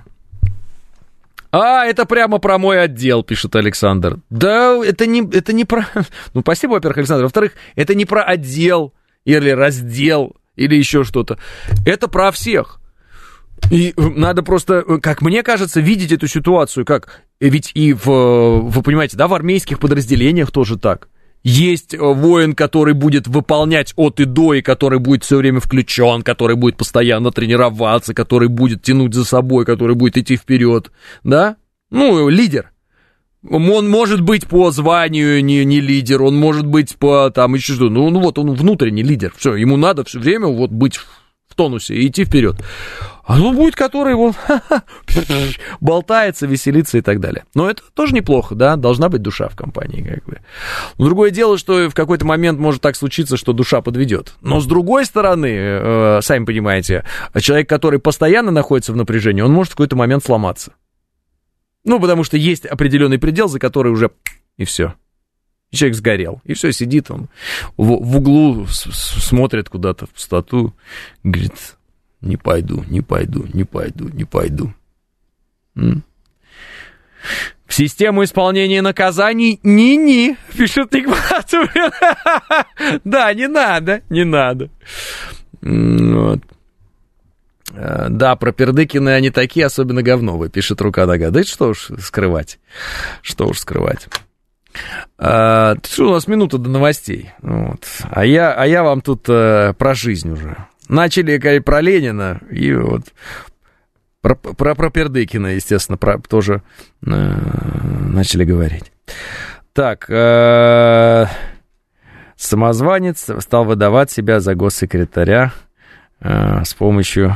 Это прямо про мой отдел, пишет Александр. Да, это не про... Ну, спасибо, во-первых, Александр. Во-вторых, это не про отдел или раздел или еще что-то. Это про всех. И надо просто, как мне кажется, видеть эту ситуацию, как ведь и вы понимаете, да, в армейских подразделениях тоже так. Есть воин, который будет выполнять от и до, и который будет все время включен, который будет постоянно тренироваться, который будет тянуть за собой, который будет идти вперед, да? Ну, лидер. Он может быть по званию не лидер, он может быть по там еще что-то. Ну вот он внутренний лидер. Все, ему надо все время вот быть в тонусе и идти вперед. А ну будет, который вот болтается, веселится и так далее. Но это тоже неплохо, да, должна быть душа в компании, как бы. Но другое дело, что в какой-то момент может так случиться, что душа подведет. Но с другой стороны, сами понимаете, человек, который постоянно находится в напряжении, он может в какой-то момент сломаться. Ну, потому что есть определенный предел, за который уже и все. И человек сгорел. И все, сидит он в углу, смотрит куда-то в пустоту, говорит... Не пойду. В систему исполнения наказаний ни-ни, пишет Нигмат. Да, не надо. Вот. Да, Пропердыкины они такие, особенно говновые, пишет Рука-нога. Да что уж скрывать. Что у нас минута до новостей. Вот. А я вам тут про жизнь уже. Начали говорить про Ленина, и вот про Пропердыкина, естественно, тоже начали говорить. Так, самозванец стал выдавать себя за госсекретаря с помощью...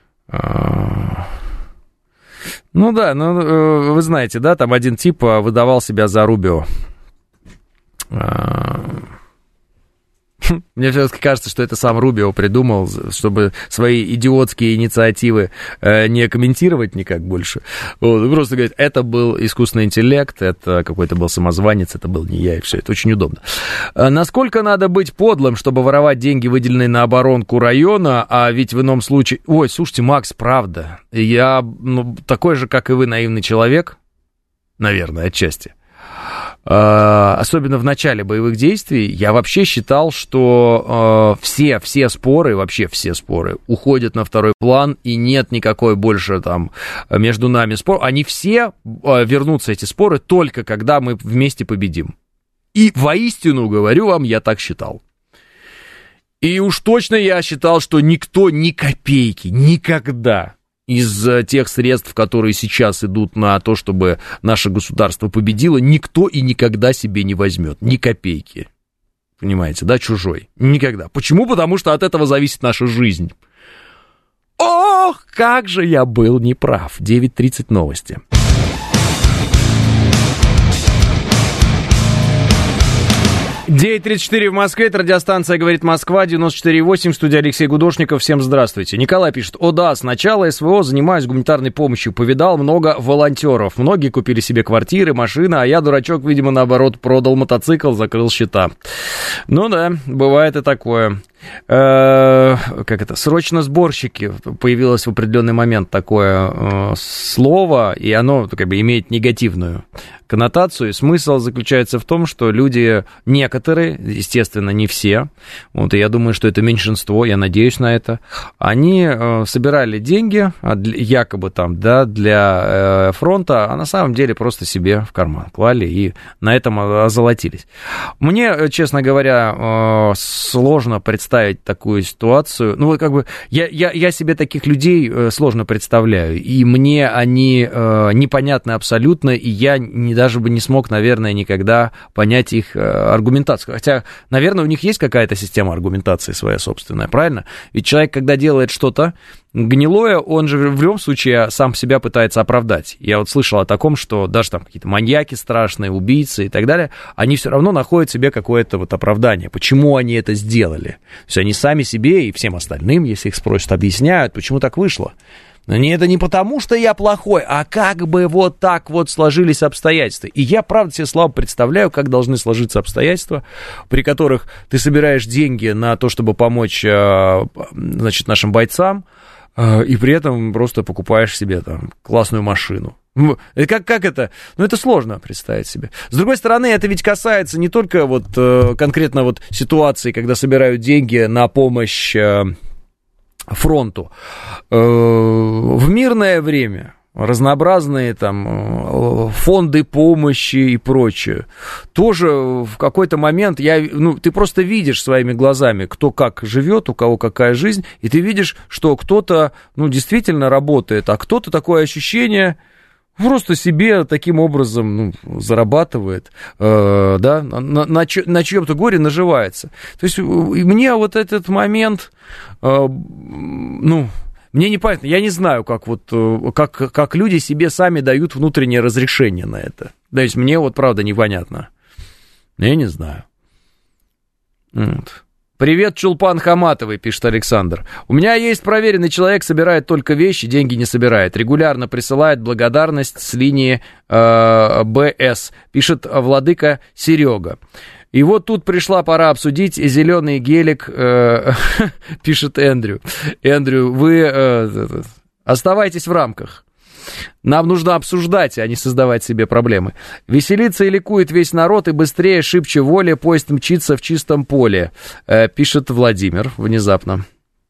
Ну да, вы знаете, да, там один тип выдавал себя за Рубио. Мне все-таки кажется, что это сам Рубио придумал, чтобы свои идиотские инициативы не комментировать никак больше. Вот, просто говорит, это был искусственный интеллект, это какой-то был самозванец, это был не я, и все, это очень удобно. Насколько надо быть подлым, чтобы воровать деньги, выделенные на оборонку района, а ведь в ином случае... Ой, слушайте, Макс, правда, я такой же, как и вы, наивный человек, наверное, отчасти. Особенно в начале боевых действий, я вообще считал, что все споры, вообще все споры уходят на второй план, и нет никакой больше там между нами спор. Они все вернутся, эти споры, только когда мы вместе победим. И воистину, говорю вам, я так считал. И уж точно я считал, что никто ни копейки никогда из тех средств, которые сейчас идут на то, чтобы наше государство победило, никто и никогда себе не возьмет. Ни копейки. Понимаете, да, чужой. Никогда. Почему? Потому что от этого зависит наша жизнь. Ох, как же я был неправ. 9:30 новости. 9:34 в Москве, это радиостанция «Говорит Москва», 94,8, студия Алексей Гудошников. Всем здравствуйте. Николай пишет: «О да, с начала СВО занимаюсь гуманитарной помощью, повидал много волонтеров. Многие купили себе квартиры, машины, а я, дурачок, видимо, наоборот, продал мотоцикл, закрыл счета». Ну да, бывает и такое. Срочно сборщики. Появилось в определенный момент такое слово, и оно как бы имеет негативную коннотацию. Смысл заключается в том, что люди, некоторые, естественно, не все, вот, и я думаю, что это меньшинство, я надеюсь на это, они собирали деньги, якобы там, да, для фронта, а на самом деле просто себе в карман клали и на этом озолотились. Мне, честно говоря, сложно представить такую ситуацию. Ну, вот как бы я себе таких людей сложно представляю, и мне они непонятны абсолютно, и я даже бы не смог, наверное, никогда понять их аргументацию. Хотя, наверное, у них есть какая-то система аргументации своя собственная, правильно? Ведь человек, когда делает что-то гнилое, он же в любом случае сам себя пытается оправдать. Я вот слышал о таком, что даже там какие-то маньяки страшные, убийцы и так далее, они все равно находят себе какое-то вот оправдание. Почему они это сделали? То есть они сами себе и всем остальным, если их спросят, объясняют, почему так вышло. Но это не потому, что я плохой, а как бы вот так вот сложились обстоятельства. И я, правда, себе слабо представляю, как должны сложиться обстоятельства, при которых ты собираешь деньги на то, чтобы помочь, значит, нашим бойцам, и при этом просто покупаешь себе там классную машину. Как это? Ну, это сложно представить себе. С другой стороны, это ведь касается не только вот конкретно вот ситуации, когда собирают деньги на помощь фронту. В мирное время разнообразные там фонды помощи и прочее. Тоже в какой-то момент ты просто видишь своими глазами, кто как живет, у кого какая жизнь, и ты видишь, что кто-то, действительно работает, а кто-то такое ощущение просто себе таким образом зарабатывает, да, на чьем-то горе наживается. То есть мне вот этот момент, мне непонятно, я не знаю, как люди себе сами дают внутреннее разрешение на это. То есть мне вот правда непонятно. Я не знаю. Вот. «Привет, Чулпан Хаматовой», пишет Александр. «У меня есть проверенный человек, собирает только вещи, деньги не собирает. Регулярно присылает благодарность с линии БС», пишет владыка Серега. И вот тут пришла пора обсудить зеленый гелик, пишет Эндрю. Эндрю, вы оставайтесь в рамках. Нам нужно обсуждать, а не создавать себе проблемы. «Веселится и ликует весь народ, и быстрее, шибче воли, поезд мчится в чистом поле», пишет Владимир внезапно.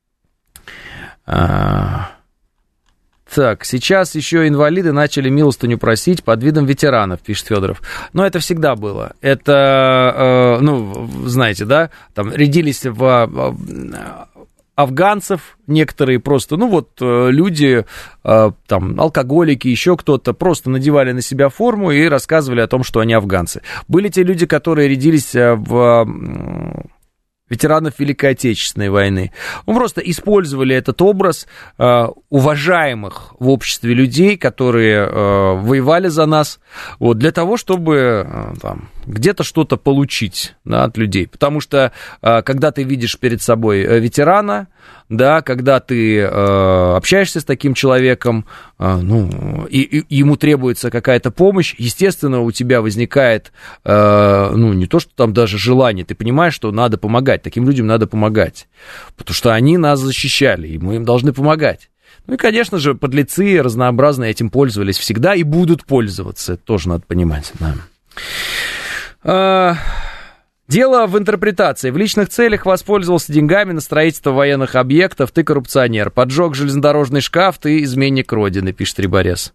Так, сейчас еще инвалиды начали милостыню просить под видом ветеранов, пишет Федоров. Но это всегда было. Это, знаете, да, там рядились в афганцев некоторые просто, люди, там, алкоголики, еще кто-то, просто надевали на себя форму и рассказывали о том, что они афганцы. Были те люди, которые рядились в ветеранов Великой Отечественной войны. Мы просто использовали этот образ уважаемых в обществе людей, которые воевали за нас, вот, для того, чтобы где-то что-то получить, да, от людей. Потому что когда ты видишь перед собой ветерана, да, когда ты общаешься с таким человеком, и ему требуется какая-то помощь, естественно, у тебя возникает, не то, что там даже желание, ты понимаешь, что надо помогать, таким людям надо помогать, потому что они нас защищали, и мы им должны помогать. Ну и, конечно же, подлецы разнообразные этим пользовались всегда и будут пользоваться, это тоже надо понимать, да. Дело в интерпретации. В личных целях воспользовался деньгами на строительство военных объектов. Ты коррупционер. Поджег железнодорожный шкаф. Ты изменник Родины, пишет Риборез.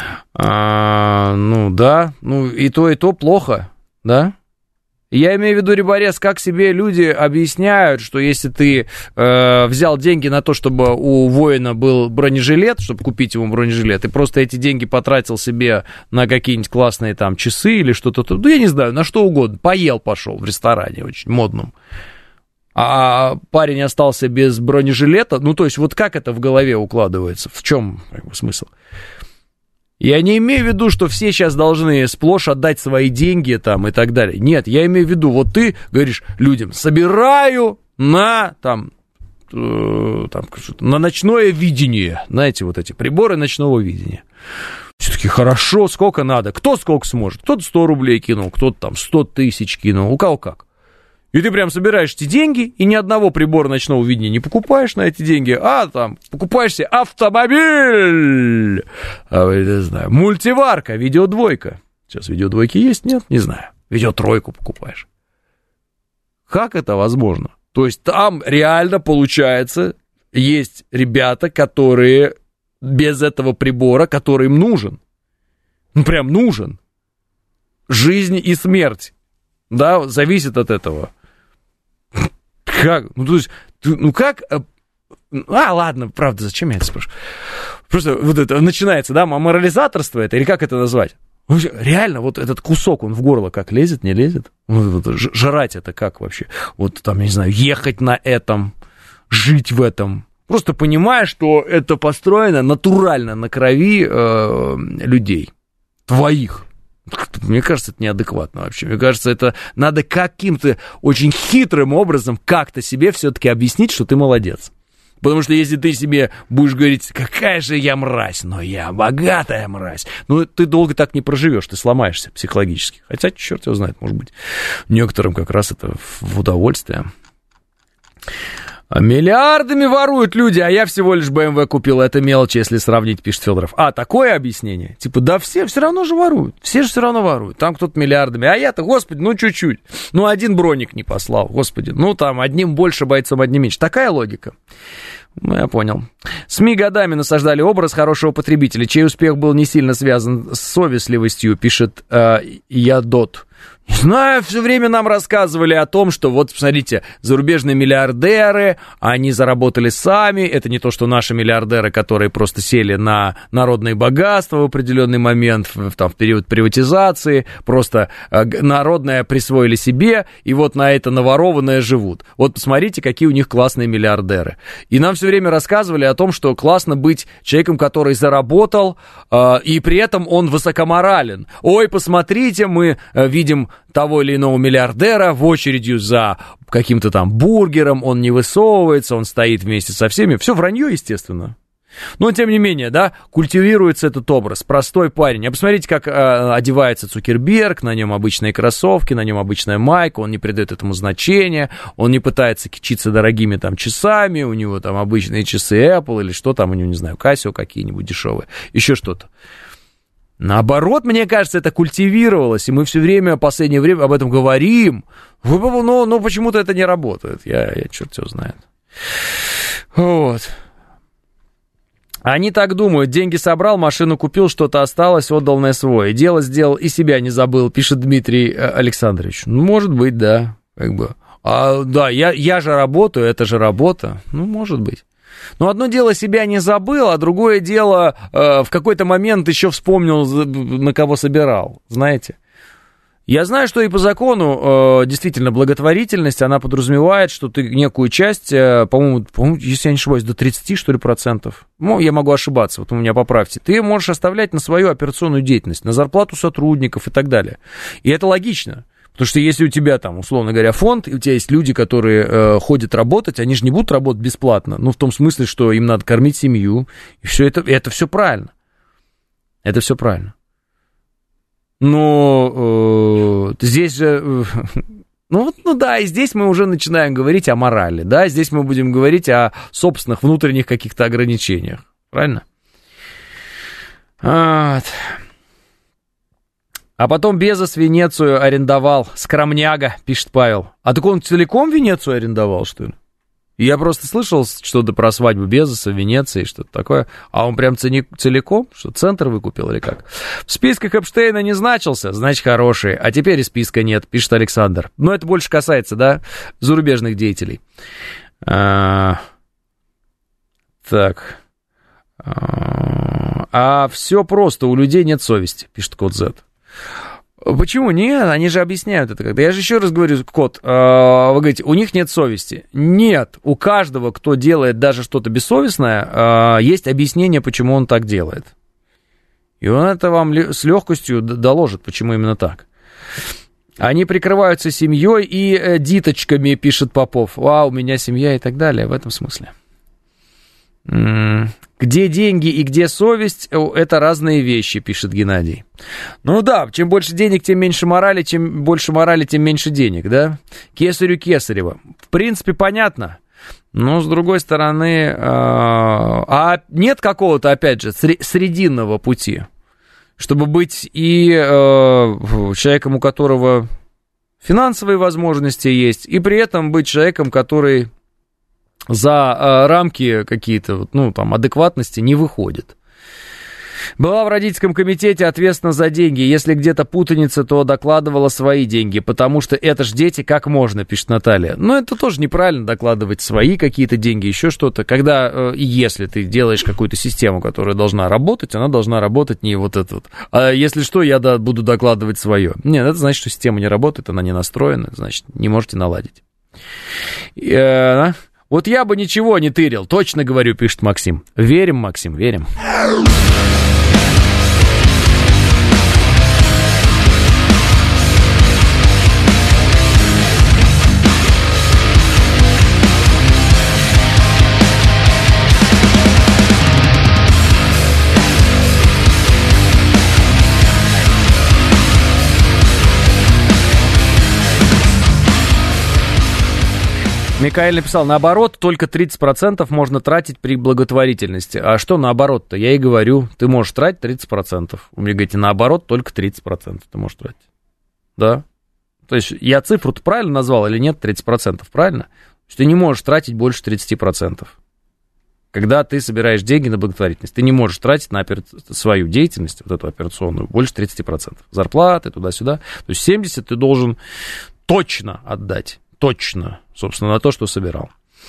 Да. И то плохо, да? Я имею в виду, Риборез, как себе люди объясняют, что если ты взял деньги на то, чтобы у воина был бронежилет, чтобы купить ему бронежилет, и просто эти деньги потратил себе на какие-нибудь классные там часы или что-то, я не знаю, на что угодно, поел пошел в ресторане очень модном, а парень остался без бронежилета, то есть вот как это в голове укладывается, в чем смысл? Я не имею в виду, что все сейчас должны сплошь отдать свои деньги там и так далее. Нет, я имею в виду, вот ты говоришь людям, собираю на на ночное видение. Знаете, вот эти приборы ночного видения. Все-таки хорошо, сколько надо. Кто сколько сможет. Кто-то 100 рублей кинул, кто-то там 100 тысяч кинул. У кого как. И ты прям собираешь эти деньги, и ни одного прибора ночного видения не покупаешь на эти деньги, а там покупаешь себе автомобиль, не знаю, мультиварка, видеодвойка. Сейчас видеодвойки есть? Нет? Не знаю. Видеотройку покупаешь. Как это возможно? То есть там реально получается, есть ребята, которые без этого прибора, который им нужен. Ну, прям нужен. Жизнь и смерть. Да, зависит от этого. Как? Ну, то есть, как... ладно, правда, зачем я это спрашиваю? Просто вот это начинается, да, морализаторство это, или как это назвать? Вообще, реально, вот этот кусок, он в горло как лезет, не лезет? Вот, жрать это как вообще? Вот там, я не знаю, ехать на этом, жить в этом. Просто понимаешь, что это построено натурально на крови людей, твоих. Мне кажется, это неадекватно вообще. Мне кажется, это надо каким-то очень хитрым образом как-то себе все-таки объяснить, что ты молодец. Потому что если ты себе будешь говорить, какая же я мразь, но я богатая мразь, ну, ты долго так не проживешь, ты сломаешься психологически. Хотя, черт его знает, может быть, некоторым как раз это в удовольствие. Миллиардами воруют люди, а я всего лишь BMW купил. Это мелочь, если сравнить, пишет Федоров. Такое объяснение? Типа, да все равно же воруют. Все же все равно воруют. Там кто-то миллиардами. А я-то, господи, ну чуть-чуть. Ну, один броник не послал, господи. Ну, там, одним больше бойцом, одним меньше. Такая логика. Ну, я понял. СМИ годами насаждали образ хорошего потребителя, чей успех был не сильно связан с совестливостью, пишет Ядот. Не знаю, все время нам рассказывали о том, что вот, посмотрите, зарубежные миллиардеры, они заработали сами, это не то, что наши миллиардеры, которые просто сели на народные богатства в определенный момент, там, в период приватизации, просто народное присвоили себе, и вот на это наворованное живут. Вот посмотрите, какие у них классные миллиардеры. И нам все время рассказывали о том, что классно быть человеком, который заработал, и при этом он высокоморален. Ой, посмотрите, мы видим того или иного миллиардера в очередью за каким-то там бургером, он не высовывается, он стоит вместе со всеми. Все вранье, естественно. Но, тем не менее, да, культивируется этот образ. Простой парень. А посмотрите, как одевается Цукерберг, на нем обычные кроссовки, на нем обычная майка, он не придает этому значения, он не пытается кичиться дорогими там часами, у него там обычные часы Apple или что там у него, не знаю, Casio какие-нибудь дешевые, еще что-то. Наоборот, мне кажется, это культивировалось, и мы все время, в последнее время об этом говорим, но почему-то это не работает, я черт его знает. Вот. Они так думают, деньги собрал, машину купил, что-то осталось, отдал на СВО. Дело сделал и себя не забыл, пишет Дмитрий Александрович. Ну, может быть, да, как бы. Да, я же работаю, это же работа, ну, может быть. Но одно дело себя не забыл, а другое дело в какой-то момент еще вспомнил, на кого собирал, знаете. Я знаю, что и по закону действительно благотворительность, она подразумевает, что ты некую часть, по-моему, если я не ошибаюсь, до 30, что ли, процентов, ну, я могу ошибаться, вот вы меня поправьте, ты можешь оставлять на свою операционную деятельность, на зарплату сотрудников и так далее. И это логично. Потому что если у тебя там, условно говоря, фонд, и у тебя есть люди, которые ходят работать, они же не будут работать бесплатно. Ну, в том смысле, что им надо кормить семью. И все это все правильно. Это все правильно. Но здесь же... Ну да, и здесь мы уже начинаем говорить о морали. Да, здесь мы будем говорить о собственных внутренних каких-то ограничениях. Правильно? Вот. А потом Безос Венецию арендовал. Скромняга, пишет Павел. А так он целиком Венецию арендовал, что ли? Я просто слышал что-то про свадьбу Безоса в Венеции, что-то такое. А он прям целиком? Что, центр выкупил или как? В списках Эпштейна не значился, значит, хороший. А теперь и списка нет, пишет Александр. Но это больше касается, да, зарубежных деятелей. Так. А все просто, у людей нет совести, пишет Код Z. Почему? Нет, они же объясняют это когда. Я же еще раз говорю, Кот, вы говорите, у них нет совести. Нет, у каждого, кто делает даже что-то бессовестное, есть объяснение, почему он так делает. И он это вам с легкостью доложит, почему именно так. Они прикрываются семьей и диточками, пишет Попов. У меня семья и так далее, в этом смысле. Где деньги и где совесть, это разные вещи, пишет Геннадий. Ну да, чем больше денег, тем меньше морали, чем больше морали, тем меньше денег, да? Кесарю кесарево. В принципе, понятно. Но, с другой стороны, нет какого-то, опять же, срединного пути, чтобы быть и человеком, у которого финансовые возможности есть, и при этом быть человеком, который за рамки какие-то, адекватности не выходит. Была в родительском комитете, ответственна за деньги. Если где-то путаница, то докладывала свои деньги, потому что это ж дети, как можно, пишет Наталья. Но это тоже неправильно, докладывать свои какие-то деньги, еще что-то. Когда, если ты делаешь какую-то систему, которая должна работать, она должна работать не вот это вот. А если что, я буду докладывать свое. Нет, это значит, что система не работает, она не настроена, значит, не можете наладить. Вот я бы ничего не тырил, точно говорю, пишет Максим. Верим, Максим, верим. Микаэль написал, наоборот, только 30% можно тратить при благотворительности. А что наоборот-то? Я и говорю, ты можешь тратить 30%. Вы мне говорите, наоборот, только 30% ты можешь тратить. Да? То есть я цифру-то правильно назвал или нет? 30%, правильно? Ты не можешь тратить больше 30%. Когда ты собираешь деньги на благотворительность, ты не можешь тратить на свою деятельность, вот эту операционную, больше 30%. Зарплаты, туда-сюда. То есть 70% ты должен точно отдать. Точно, собственно, на то, что собирал.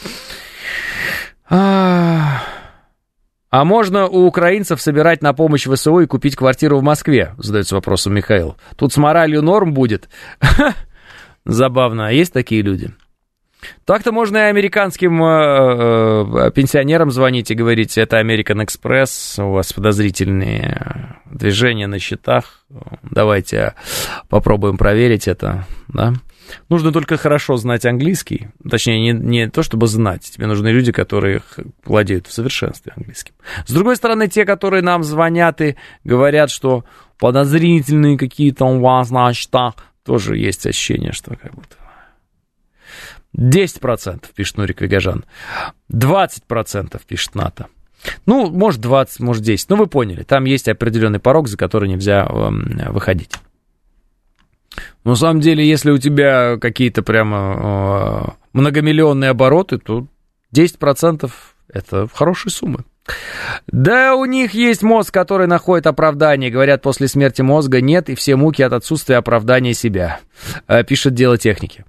А можно у украинцев собирать на помощь ВСУ и купить квартиру в Москве? Задается вопросом Михаил. Тут с моралью норм будет? Забавно. А есть такие люди? Так-то можно и американским пенсионерам звонить и говорить, это American Express, у вас подозрительные движения на счетах, давайте попробуем проверить это, да? Нужно только хорошо знать английский, точнее, не то, чтобы знать, тебе нужны люди, которые владеют в совершенстве английским. С другой стороны, те, которые нам звонят и говорят, что подозрительные какие-то у вас на счетах, тоже есть ощущение, что как будто... 10%, пишет Нурик Вигажан. 20%, пишет НАТО. Ну, может 20, может 10. Ну, вы поняли, там есть определенный порог, за который нельзя выходить. Но на самом деле, если у тебя какие-то прямо многомиллионные обороты, то 10% это хорошие суммы. Да, у них есть мозг, который находит оправдание. Говорят, после смерти мозга нет, и все муки от отсутствия оправдания себя. Пишет Дело техники.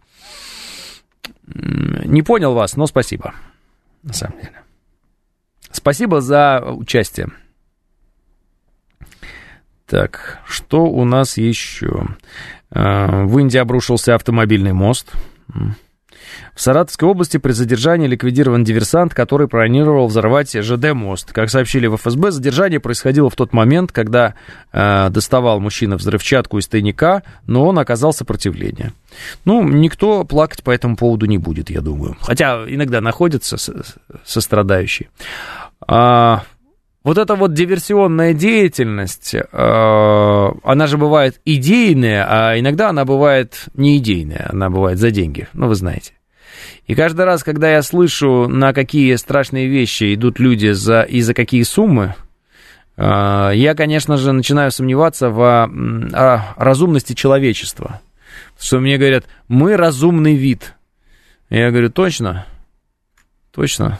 Не понял вас, но спасибо. На самом деле. Спасибо за участие. Так, что у нас еще? В Индии обрушился автомобильный мост. В Саратовской области при задержании ликвидирован диверсант, который планировал взорвать ЖД-мост. Как сообщили в ФСБ, задержание происходило в тот момент, когда доставал мужчина взрывчатку из тайника, но он оказал сопротивление. Ну, никто плакать по этому поводу не будет, я думаю. Хотя иногда находятся сострадающие. Вот эта вот диверсионная деятельность, она же бывает идейная, а иногда она бывает не идейная, она бывает за деньги, ну, вы знаете. И каждый раз, когда я слышу, на какие страшные вещи идут люди и за какие суммы, я, конечно же, начинаю сомневаться в разумности человечества. Что мне говорят, мы разумный вид. Я говорю, точно? Точно?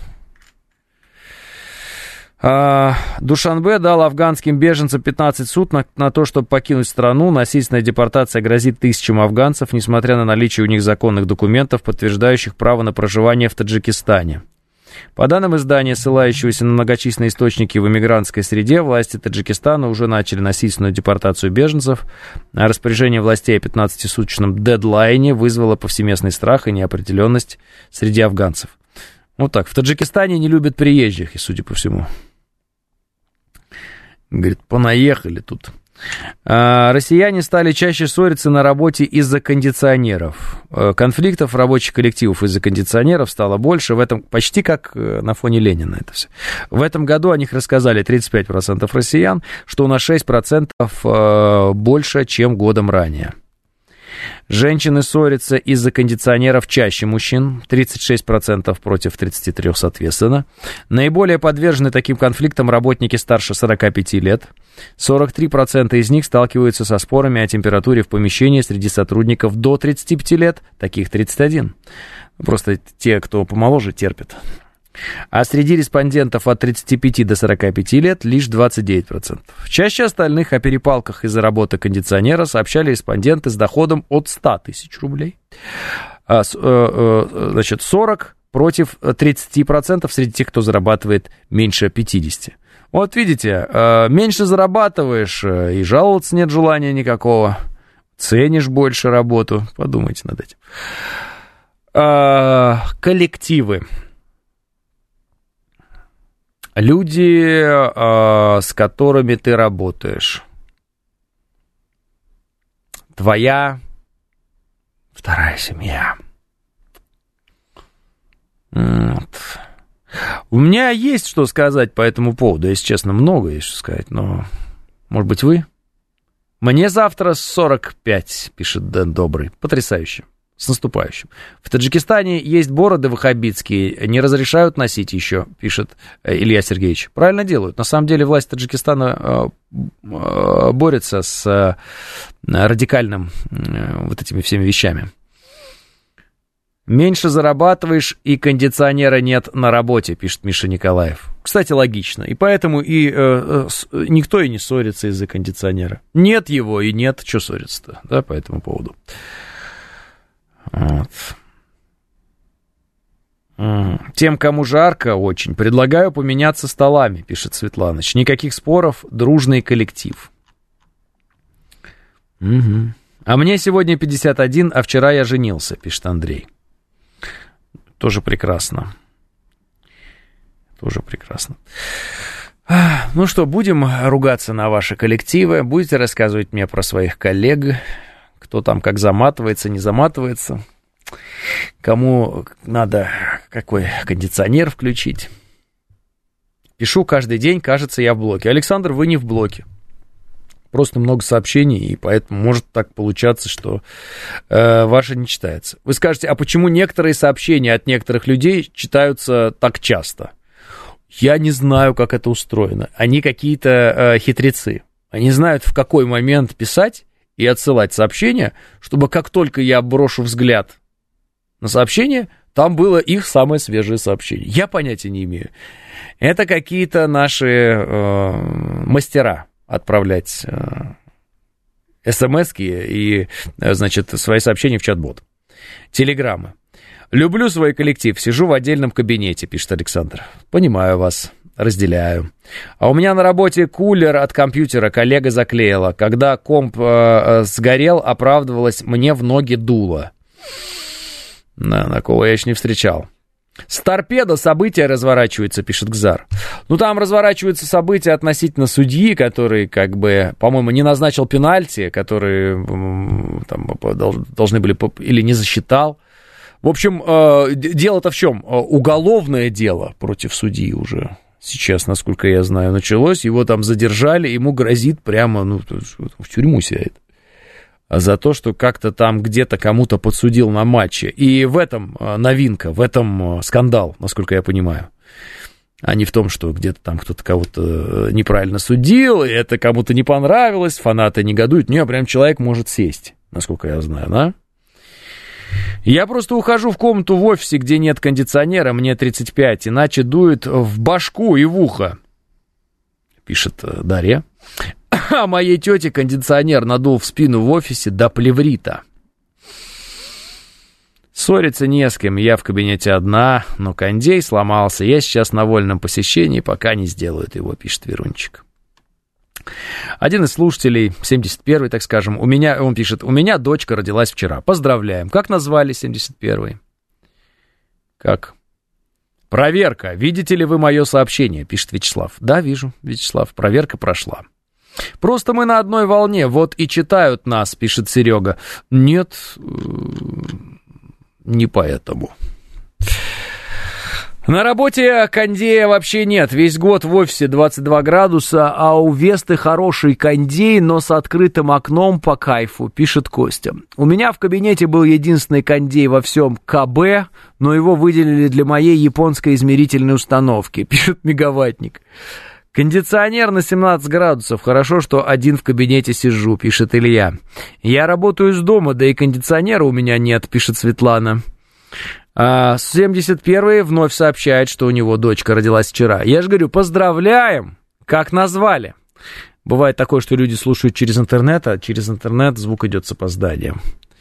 Душанбе дал афганским беженцам 15 суток на то, чтобы покинуть страну. Насильственная депортация грозит тысячам афганцев, несмотря на наличие у них законных документов, подтверждающих право на проживание в Таджикистане. По данным издания, ссылающегося на многочисленные источники в эмигрантской среде, власти Таджикистана уже начали насильственную депортацию беженцев. А распоряжение властей о 15-суточном дедлайне вызвало повсеместный страх и неопределенность среди афганцев. Вот так. В Таджикистане не любят приезжих, и судя по всему. Говорит, понаехали тут. Россияне стали чаще ссориться на работе из-за кондиционеров. Конфликтов рабочих коллективов из-за кондиционеров стало больше. В этом почти как на фоне Ленина это все. В этом году о них рассказали 35% россиян, что на 6% больше, чем годом ранее. Женщины ссорятся из-за кондиционеров чаще мужчин, 36% против 33% соответственно. Наиболее подвержены таким конфликтам работники старше 45 лет. 43% из них сталкиваются со спорами о температуре в помещении среди сотрудников до 35 лет, таких 31%. Просто те, кто помоложе, терпят. А среди респондентов от 35 до 45 лет лишь 29%. Чаще остальных о перепалках из-за работы кондиционера сообщали респонденты с доходом от 100 тысяч рублей. Значит, 40 против 30% среди тех, кто зарабатывает меньше 50. Вот видите, меньше зарабатываешь, и жаловаться нет желания никакого. Ценишь больше работу. Подумайте над этим. Коллективы. Люди, с которыми ты работаешь. Твоя вторая семья. Вот. У меня есть что сказать по этому поводу, если честно, много есть что сказать, но, может быть, вы? Мне завтра 45, пишет Дэн Добрый. Потрясающе. С наступающим. В Таджикистане есть бороды ваххабитские, не разрешают носить еще, пишет Илья Сергеевич. Правильно делают. На самом деле власть Таджикистана борется с радикальным вот этими всеми вещами. Меньше зарабатываешь, и кондиционера нет на работе, пишет Миша Николаев. Кстати, логично. И поэтому никто и не ссорится из-за кондиционера. Нет его и нет, что ссориться-то, да, по этому поводу. Вот. Тем, кому жарко очень, предлагаю поменяться столами, пишет Светланыч. Никаких споров, дружный коллектив. Угу. А мне сегодня 51, а вчера я женился, пишет Андрей. Тоже прекрасно. Тоже прекрасно. Ну что, будем ругаться на ваши коллективы, будете рассказывать мне про своих коллег, кто там как заматывается, не заматывается, кому надо какой кондиционер включить. Пишу каждый день, кажется, я в блоке. Александр, вы не в блоке. Просто много сообщений, и поэтому может так получаться, что ваше не читается. Вы скажете, а почему некоторые сообщения от некоторых людей читаются так часто? Я не знаю, как это устроено. Они какие-то хитрецы. Они знают, в какой момент писать и отсылать сообщения, чтобы как только я брошу взгляд на сообщение, там было их самое свежее сообщение. Я понятия не имею. Это какие-то наши мастера отправлять смс-ки и, значит, свои сообщения в чат-бот. Телеграммы. Люблю свой коллектив, сижу в отдельном кабинете, пишет Александр. Понимаю вас. Разделяю. А у меня на работе кулер от компьютера коллега заклеила. Когда комп сгорел, оправдывалась, мне в ноги дуло. Такого я еще не встречал. С торпедо события разворачиваются, пишет Гзар. Ну, там разворачиваются события относительно судьи, который, как бы, по-моему, не назначил пенальти, который там должны были или не засчитал. В общем, дело-то в чем? Уголовное дело против судьи уже. Сейчас, насколько я знаю, началось. Его там задержали, ему грозит прямо, в тюрьму сядет. А за то, что как-то там где-то кому-то подсудил на матче. И в этом новинка, в этом скандал, насколько я понимаю. А не в том, что где-то там кто-то кого-то неправильно судил, и это кому-то не понравилось, фанаты негодуют. Не, прям человек может сесть, насколько я знаю, да? Я просто ухожу в комнату в офисе, где нет кондиционера, мне 35, иначе дует в башку и в ухо, пишет Дарья. А моей тете кондиционер надул в спину в офисе до плеврита. Ссориться не с кем, я в кабинете одна, но кондей сломался, я сейчас на вольном посещении, пока не сделают его, пишет Верунчик. Один из слушателей, 71-й, так скажем, он пишет, у меня дочка родилась вчера, поздравляем. Как назвали 71-й? Как? Проверка. Видите ли вы мое сообщение, пишет Вячеслав. Да, вижу, Вячеслав, проверка прошла. Просто мы на одной волне, вот и читают нас, пишет Серега. Нет, не поэтому. На работе кондея вообще нет. Весь год в офисе 22 градуса, а у Весты хороший кондей, но с открытым окном по кайфу, пишет Костя. У меня в кабинете был единственный кондей во всем КБ, но его выделили для моей японской измерительной установки, пишет Мегаваттник. Кондиционер на 17 градусов. Хорошо, что один в кабинете сижу, пишет Илья. Я работаю из дома, да и кондиционера у меня нет, пишет Светлана. 71-й вновь сообщает, что у него дочка родилась вчера. Я же говорю, поздравляем, как назвали. Бывает такое, что люди слушают через интернет, а через интернет звук идет с опозданием.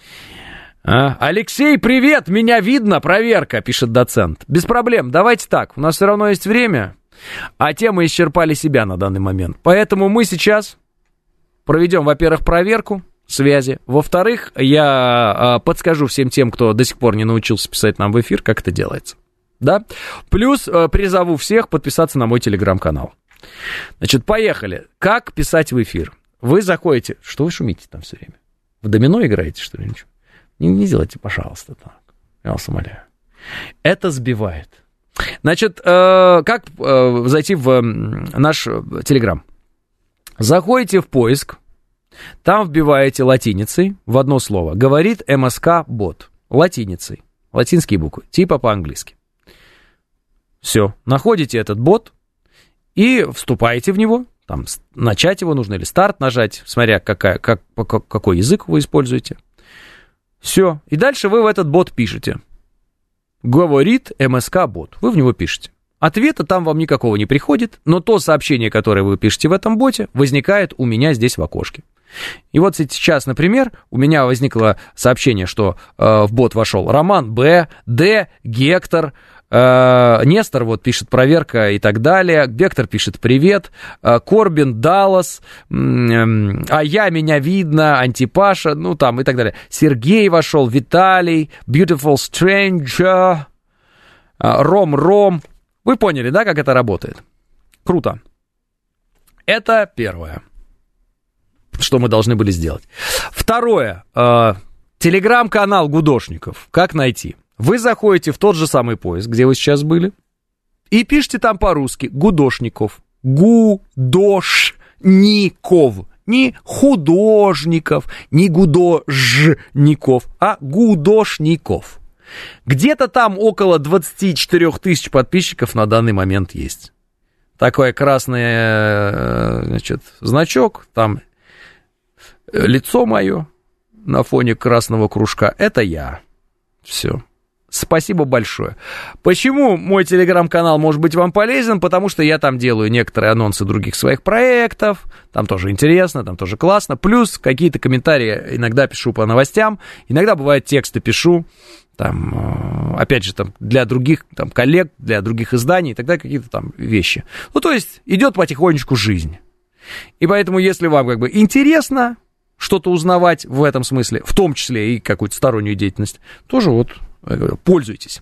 Алексей, привет, меня видно, проверка, пишет доцент. Без проблем, давайте так, у нас все равно есть время, а темы исчерпали себя на данный момент. Поэтому мы сейчас проведем, во-первых, проверку связи. Во-вторых, я подскажу всем тем, кто до сих пор не научился писать нам в эфир, как это делается. Да? Плюс призову всех подписаться на мой телеграм-канал. Значит, поехали. Как писать в эфир? Вы заходите... Что вы шумите там все время? В домино играете, что ли? Ничего? Не делайте, пожалуйста, так. Я вас умоляю. Это сбивает. Значит, как зайти в наш телеграм? Заходите в поиск. Там вбиваете латиницей в одно слово. Говорит МСК-бот. Латиницей. Латинские буквы. Типа по-английски. Все. Находите этот бот и вступаете в него. Там начать его нужно или старт нажать, смотря какой язык вы используете. Все. И дальше вы в этот бот пишете. Говорит МСК-бот. Вы в него пишете. Ответа там вам никакого не приходит, но то сообщение, которое вы пишете в этом боте, возникает у меня здесь в окошке. И вот сейчас, например, у меня возникло сообщение, что в бот вошел Роман Б, Д, Гектор, Нестор вот пишет проверка и так далее, Гектор пишет привет, Корбин, Даллас, а я, меня видно, Антипаша, ну там и так далее. Сергей вошел, Виталий, Beautiful Stranger, Ром. Вы поняли, да, как это работает? Круто. Это первое, что мы должны были сделать. Второе. Телеграм-канал Гудошников. Как найти? Вы заходите в тот же самый поиск, где вы сейчас были, и пишите там по-русски Гудошников. Гудошников. Не художников, не гудожников, а Гудошников. Где-то там около 24 тысяч подписчиков на данный момент есть. Такой красный, значит, значок, там лицо мое на фоне красного кружка. Это я. Все. Спасибо большое. Почему мой телеграм-канал может быть вам полезен? Потому что я там делаю некоторые анонсы других своих проектов. Там тоже интересно, там тоже классно. Плюс какие-то комментарии иногда пишу по новостям. Иногда бывает тексты пишу. Там, опять же, там, для других там, коллег, для других изданий и так далее, какие-то там вещи. Ну, то есть, идет потихонечку жизнь. И поэтому, если вам как бы интересно что-то узнавать в этом смысле, в том числе и какую-то стороннюю деятельность, тоже вот пользуйтесь.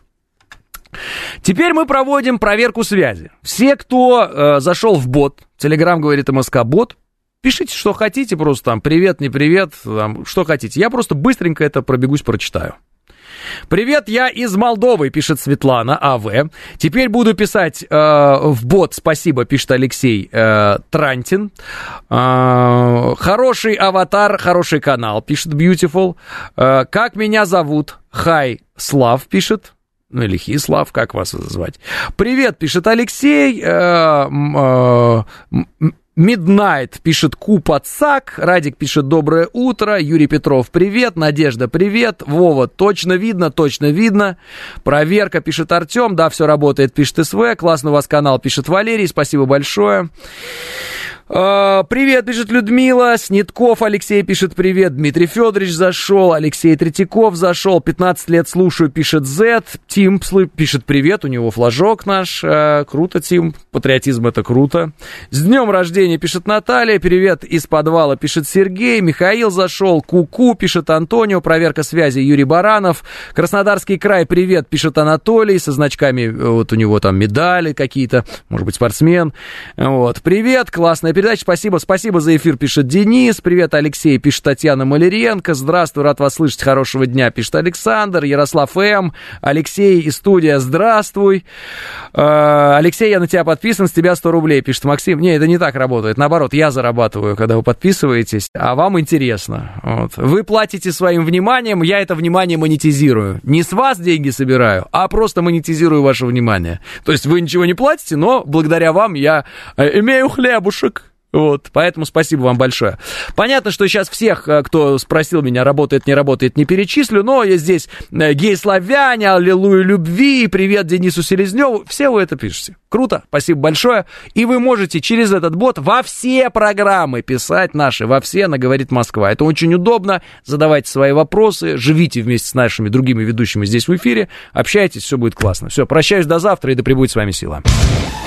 Теперь мы проводим проверку связи. Все, кто зашел в бот, Telegram говорит МСК-бот, пишите, что хотите, просто там привет, не привет, там, что хотите. Я просто быстренько это пробегусь, прочитаю. Привет, я из Молдовы, пишет Светлана АВ. Теперь буду писать в бот, спасибо, пишет Алексей Трантин. Хороший аватар, хороший канал, пишет Beautiful. Как меня зовут? Хай Слав, пишет. Ну или Хислав, как вас звать? Привет, пишет Алексей. Midnight пишет Купацак, Радик пишет доброе утро, Юрий Петров привет, Надежда привет, Вова точно видно, проверка пишет Артем, да, все работает, пишет СВ, классный у вас канал, пишет Валерий, спасибо большое. Привет, пишет Людмила. Снитков Алексей пишет привет. Дмитрий Федорович зашел. Алексей Третьяков зашел. 15 лет слушаю, пишет Z. Тим пишет привет. У него флажок наш. Круто, Тим. Патриотизм — это круто. С днем рождения, пишет Наталья. Привет из подвала, пишет Сергей. Михаил зашел. Ку-ку, пишет Антонио. Проверка связи, Юрий Баранов. Краснодарский край, привет, пишет Анатолий. Со значками, вот у него там медали какие-то. Может быть, спортсмен. Вот. Привет, классная передача, спасибо за эфир, пишет Денис. Привет, Алексей, пишет Татьяна Маляренко. Здравствуй, рад вас слышать, хорошего дня, пишет Александр. Ярослав М. Алексей из студия, здравствуй. Алексей, я на тебя подписан, с тебя 100 рублей, пишет Максим. Не, это не так работает, наоборот, я зарабатываю, когда вы подписываетесь, а вам интересно. Вот. Вы платите своим вниманием, я это внимание монетизирую. Не с вас деньги собираю, а просто монетизирую ваше внимание. То есть вы ничего не платите, но благодаря вам я имею хлебушек. Вот, поэтому спасибо вам большое. Понятно, что сейчас всех, кто спросил меня, работает, не перечислю, но я здесь гей-славяне, аллилуйя любви, привет Денису Селезневу, все вы это пишете. Круто, спасибо большое. И вы можете через этот бот во все программы писать наши, во все на «Говорит Москва». Это очень удобно, задавайте свои вопросы, живите вместе с нашими другими ведущими здесь в эфире, общайтесь, все будет классно. Все, прощаюсь до завтра, и да пребудет с вами сила.